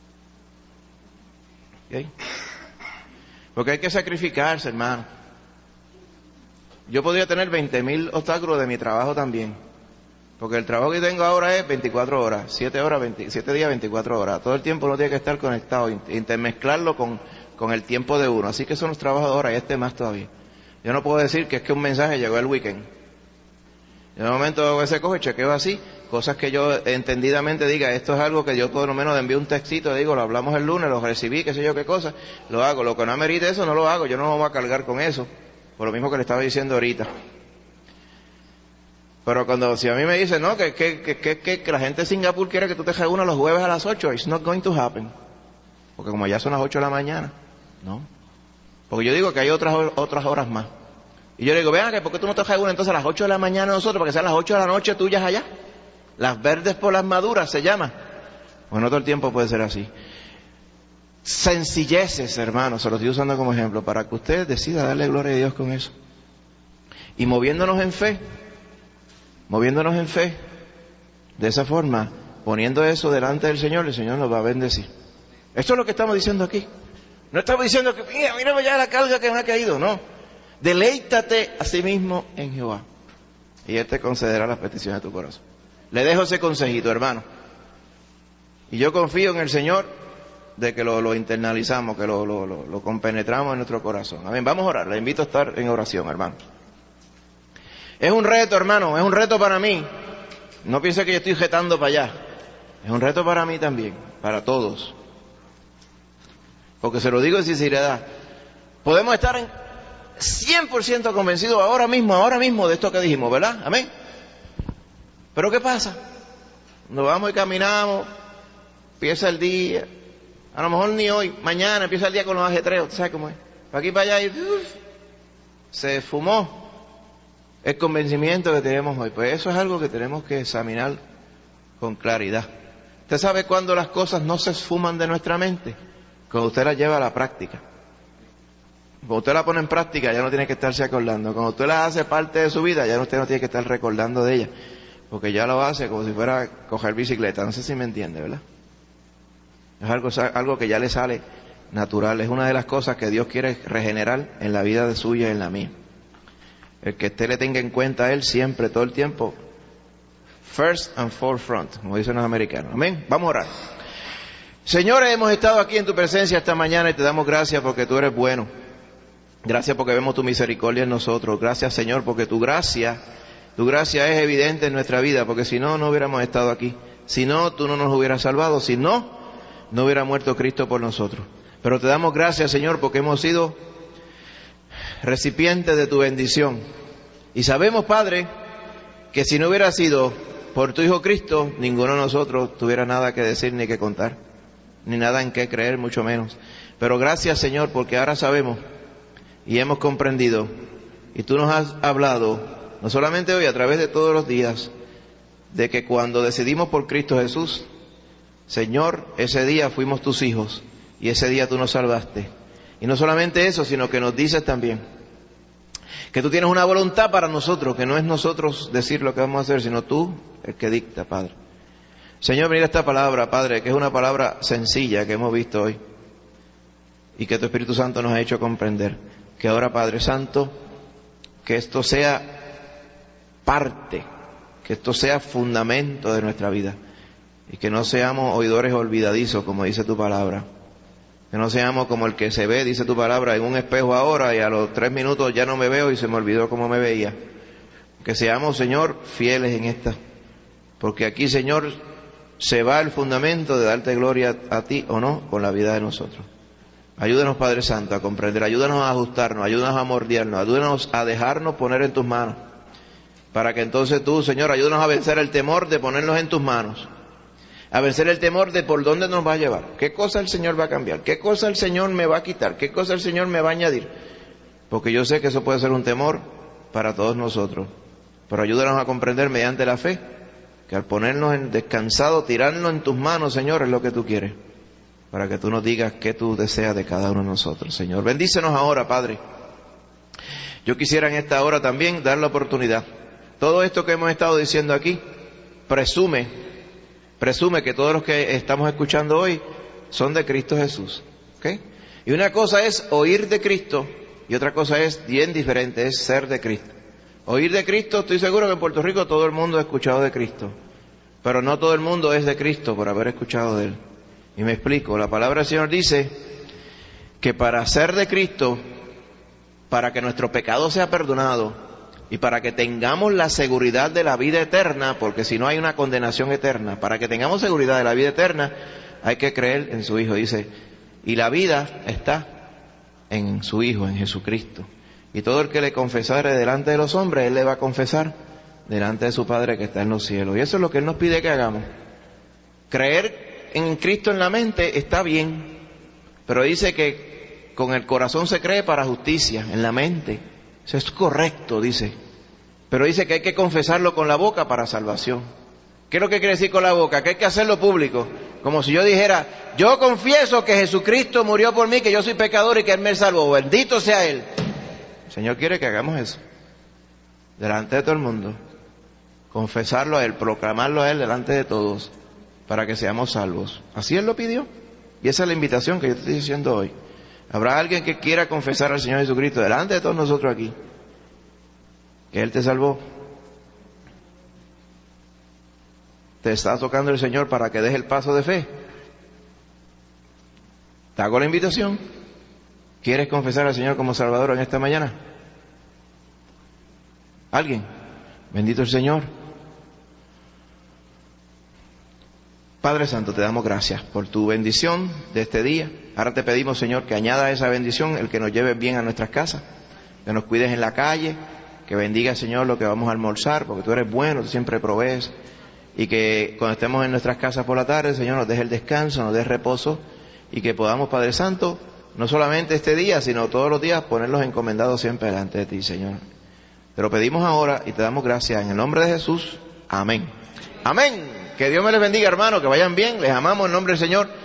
¿Ok? Porque hay que sacrificarse, hermano. Yo podría tener 20,000 obstáculos de mi trabajo también. Porque el trabajo que tengo ahora es 24 horas, 7 días, 24 horas. Todo el tiempo uno tiene que estar conectado, intermezclarlo con el tiempo de uno. Así que son los trabajos de ahora y este más todavía. Yo no puedo decir que es que un mensaje llegó el weekend. En un momento ese coge, chequeo así, cosas que yo entendidamente diga, esto es algo que yo por lo menos envío un textito, digo, lo hablamos el lunes, lo recibí, qué sé yo qué cosa, lo hago. Lo que no amerite eso, no lo hago, yo no me voy a cargar con eso. Por lo mismo que le estaba diciendo ahorita. Pero si a mí me dicen, no, que la gente de Singapur quiere que tú te reúnas los jueves a las 8, it's not going to happen. Porque como ya son las 8 de la mañana, no. Porque yo digo que hay otras horas más. Y yo le digo, vean, ¿por qué tú no te reúnes entonces a las 8 de la mañana nosotros? Para que sean las 8 de la noche tuyas allá. Las verdes por las maduras se llama. Bueno, todo el tiempo puede ser así. Sencilleces, hermanos, se los estoy usando como ejemplo, para que usted decida darle gloria a Dios con eso. Y moviéndonos en fe, de esa forma, poniendo eso delante del Señor, el Señor nos va a bendecir. Esto es lo que estamos diciendo aquí. No estamos diciendo que, mira ya la carga que me ha caído, no. Deleítate a sí mismo en Jehová, y Él te concederá las peticiones de tu corazón. Le dejo ese consejito, hermano. Y yo confío en el Señor de que lo internalizamos, que lo compenetramos en nuestro corazón. Amén. Vamos a orar. Le invito a estar en oración, hermano. Es un reto, hermano. Es un reto para mí. No piense que yo estoy jetando para allá. Es un reto para mí también, para todos. Porque se lo digo en sinceridad. Podemos estar en 100% convencidos ahora mismo de esto que dijimos, ¿verdad? Amén. Pero ¿qué pasa? Nos vamos y caminamos, empieza el día, a lo mejor ni hoy, mañana empieza el día con los ajetreos, ¿tú sabes cómo es? Para aquí para allá y se fumó el convencimiento que tenemos hoy. Pues eso es algo que tenemos que examinar con claridad. ¿Usted sabe cuándo las cosas no se esfuman de nuestra mente? Cuando usted las lleva a la práctica. Cuando usted la pone en práctica, ya no tiene que estarse acordando. Cuando usted la hace parte de su vida, ya usted no tiene que estar recordando de ella. Porque ya lo hace como si fuera a coger bicicleta. No sé si me entiende, ¿verdad? Es algo que ya le sale natural. Es una de las cosas que Dios quiere regenerar en la vida de suya y en la mía. El que usted le tenga en cuenta a Él siempre, todo el tiempo. First and forefront, como dicen los americanos. Amén. Vamos a orar. Señor, hemos estado aquí en tu presencia esta mañana y te damos gracias porque tú eres bueno. Gracias porque vemos tu misericordia en nosotros. Gracias, Señor, porque tu gracia es evidente en nuestra vida, porque si no, no hubiéramos estado aquí. Si no, tú no nos hubieras salvado. Si no, no hubiera muerto Cristo por nosotros. Pero te damos gracias, Señor, porque hemos sido recipientes de tu bendición. Y sabemos, Padre, que si no hubiera sido por tu Hijo Cristo, ninguno de nosotros tuviera nada que decir ni que contar, ni nada en qué creer, mucho menos. Pero gracias, Señor, porque ahora sabemos y hemos comprendido, y tú nos has hablado, no solamente hoy, a través de todos los días, de que cuando decidimos por Cristo Jesús, Señor, ese día fuimos tus hijos, y ese día tú nos salvaste. Y no solamente eso, sino que nos dices también que tú tienes una voluntad para nosotros, que no es nosotros decir lo que vamos a hacer, sino tú el que dicta, Padre. Señor, mira esta palabra, Padre, que es una palabra sencilla que hemos visto hoy, y que tu Espíritu Santo nos ha hecho comprender. Que ahora, Padre Santo, que esto sea parte, que esto sea fundamento de nuestra vida, y que no seamos oidores olvidadizos, como dice tu palabra. Que no seamos como el que se ve, dice tu palabra, en un espejo ahora, y a los 3 minutos ya no me veo y se me olvidó cómo me veía. Que seamos, Señor, fieles en esta, porque aquí, Señor, se va el fundamento de darte gloria a ti o no con la vida de nosotros. Ayúdanos, Padre Santo, a comprender, ayúdanos a ajustarnos, ayúdanos a mordiarnos, ayúdanos a dejarnos poner en tus manos, para que entonces tú, Señor, ayúdanos a vencer el temor de ponernos en tus manos, a vencer el temor de por dónde nos va a llevar, qué cosa el Señor va a cambiar, qué cosa el Señor me va a quitar, qué cosa el Señor me va a añadir, porque yo sé que eso puede ser un temor para todos nosotros, pero ayúdanos a comprender mediante la fe, que al ponernos en descansado, tirarnos en tus manos, Señor, es lo que tú quieres, para que tú nos digas qué tú deseas de cada uno de nosotros, Señor. Bendícenos ahora, Padre. Yo quisiera en esta hora también dar la oportunidad. Todo esto que hemos estado diciendo aquí, presume que todos los que estamos escuchando hoy son de Cristo Jesús. ¿Okay? Y una cosa es oír de Cristo y otra cosa es bien diferente, es ser de Cristo. Oír de Cristo, estoy seguro que en Puerto Rico todo el mundo ha escuchado de Cristo, pero no todo el mundo es de Cristo por haber escuchado de Él. Y me explico, la palabra del Señor dice que para ser de Cristo, para que nuestro pecado sea perdonado y para que tengamos la seguridad de la vida eterna, porque si no hay una condenación eterna, para que tengamos seguridad de la vida eterna, hay que creer en su Hijo, dice, y la vida está en su Hijo, en Jesucristo. Y todo el que le confesare delante de los hombres, Él le va a confesar delante de su Padre que está en los cielos. Y eso es lo que Él nos pide que hagamos. Creer en Cristo en la mente está bien, pero dice que con el corazón se cree para justicia, en la mente. Eso es correcto, dice. Pero dice que hay que confesarlo con la boca para salvación. ¿Qué es lo que quiere decir con la boca? Que hay que hacerlo público. Como si yo dijera, yo confieso que Jesucristo murió por mí, que yo soy pecador y que Él me salvó. Bendito sea Él. El Señor quiere que hagamos eso. Delante de todo el mundo. Confesarlo a Él, proclamarlo a Él delante de todos. para que seamos salvos. Así Él lo pidió. Y esa es la invitación que yo te estoy diciendo hoy. Habrá alguien que quiera confesar al Señor Jesucristo delante de todos nosotros aquí, que Él te salvó. Te está tocando el Señor para que des el paso de fe. Te hago la invitación. ¿Quieres confesar al Señor como Salvador en esta mañana? ¿Alguien? Bendito el Señor. Padre Santo, te damos gracias por tu bendición de este día. Ahora te pedimos, Señor, que añada esa bendición, el que nos lleves bien a nuestras casas, que nos cuides en la calle, que bendiga, Señor, lo que vamos a almorzar, porque tú eres bueno, tú siempre provees, y que cuando estemos en nuestras casas por la tarde, Señor, nos des el descanso, nos des reposo, y que podamos, Padre Santo, no solamente este día, sino todos los días, ponerlos encomendados siempre delante de ti, Señor. Te lo pedimos ahora y te damos gracias en el nombre de Jesús. Amén. Amén. Que Dios me les bendiga, hermano, que vayan bien, les amamos en nombre del Señor.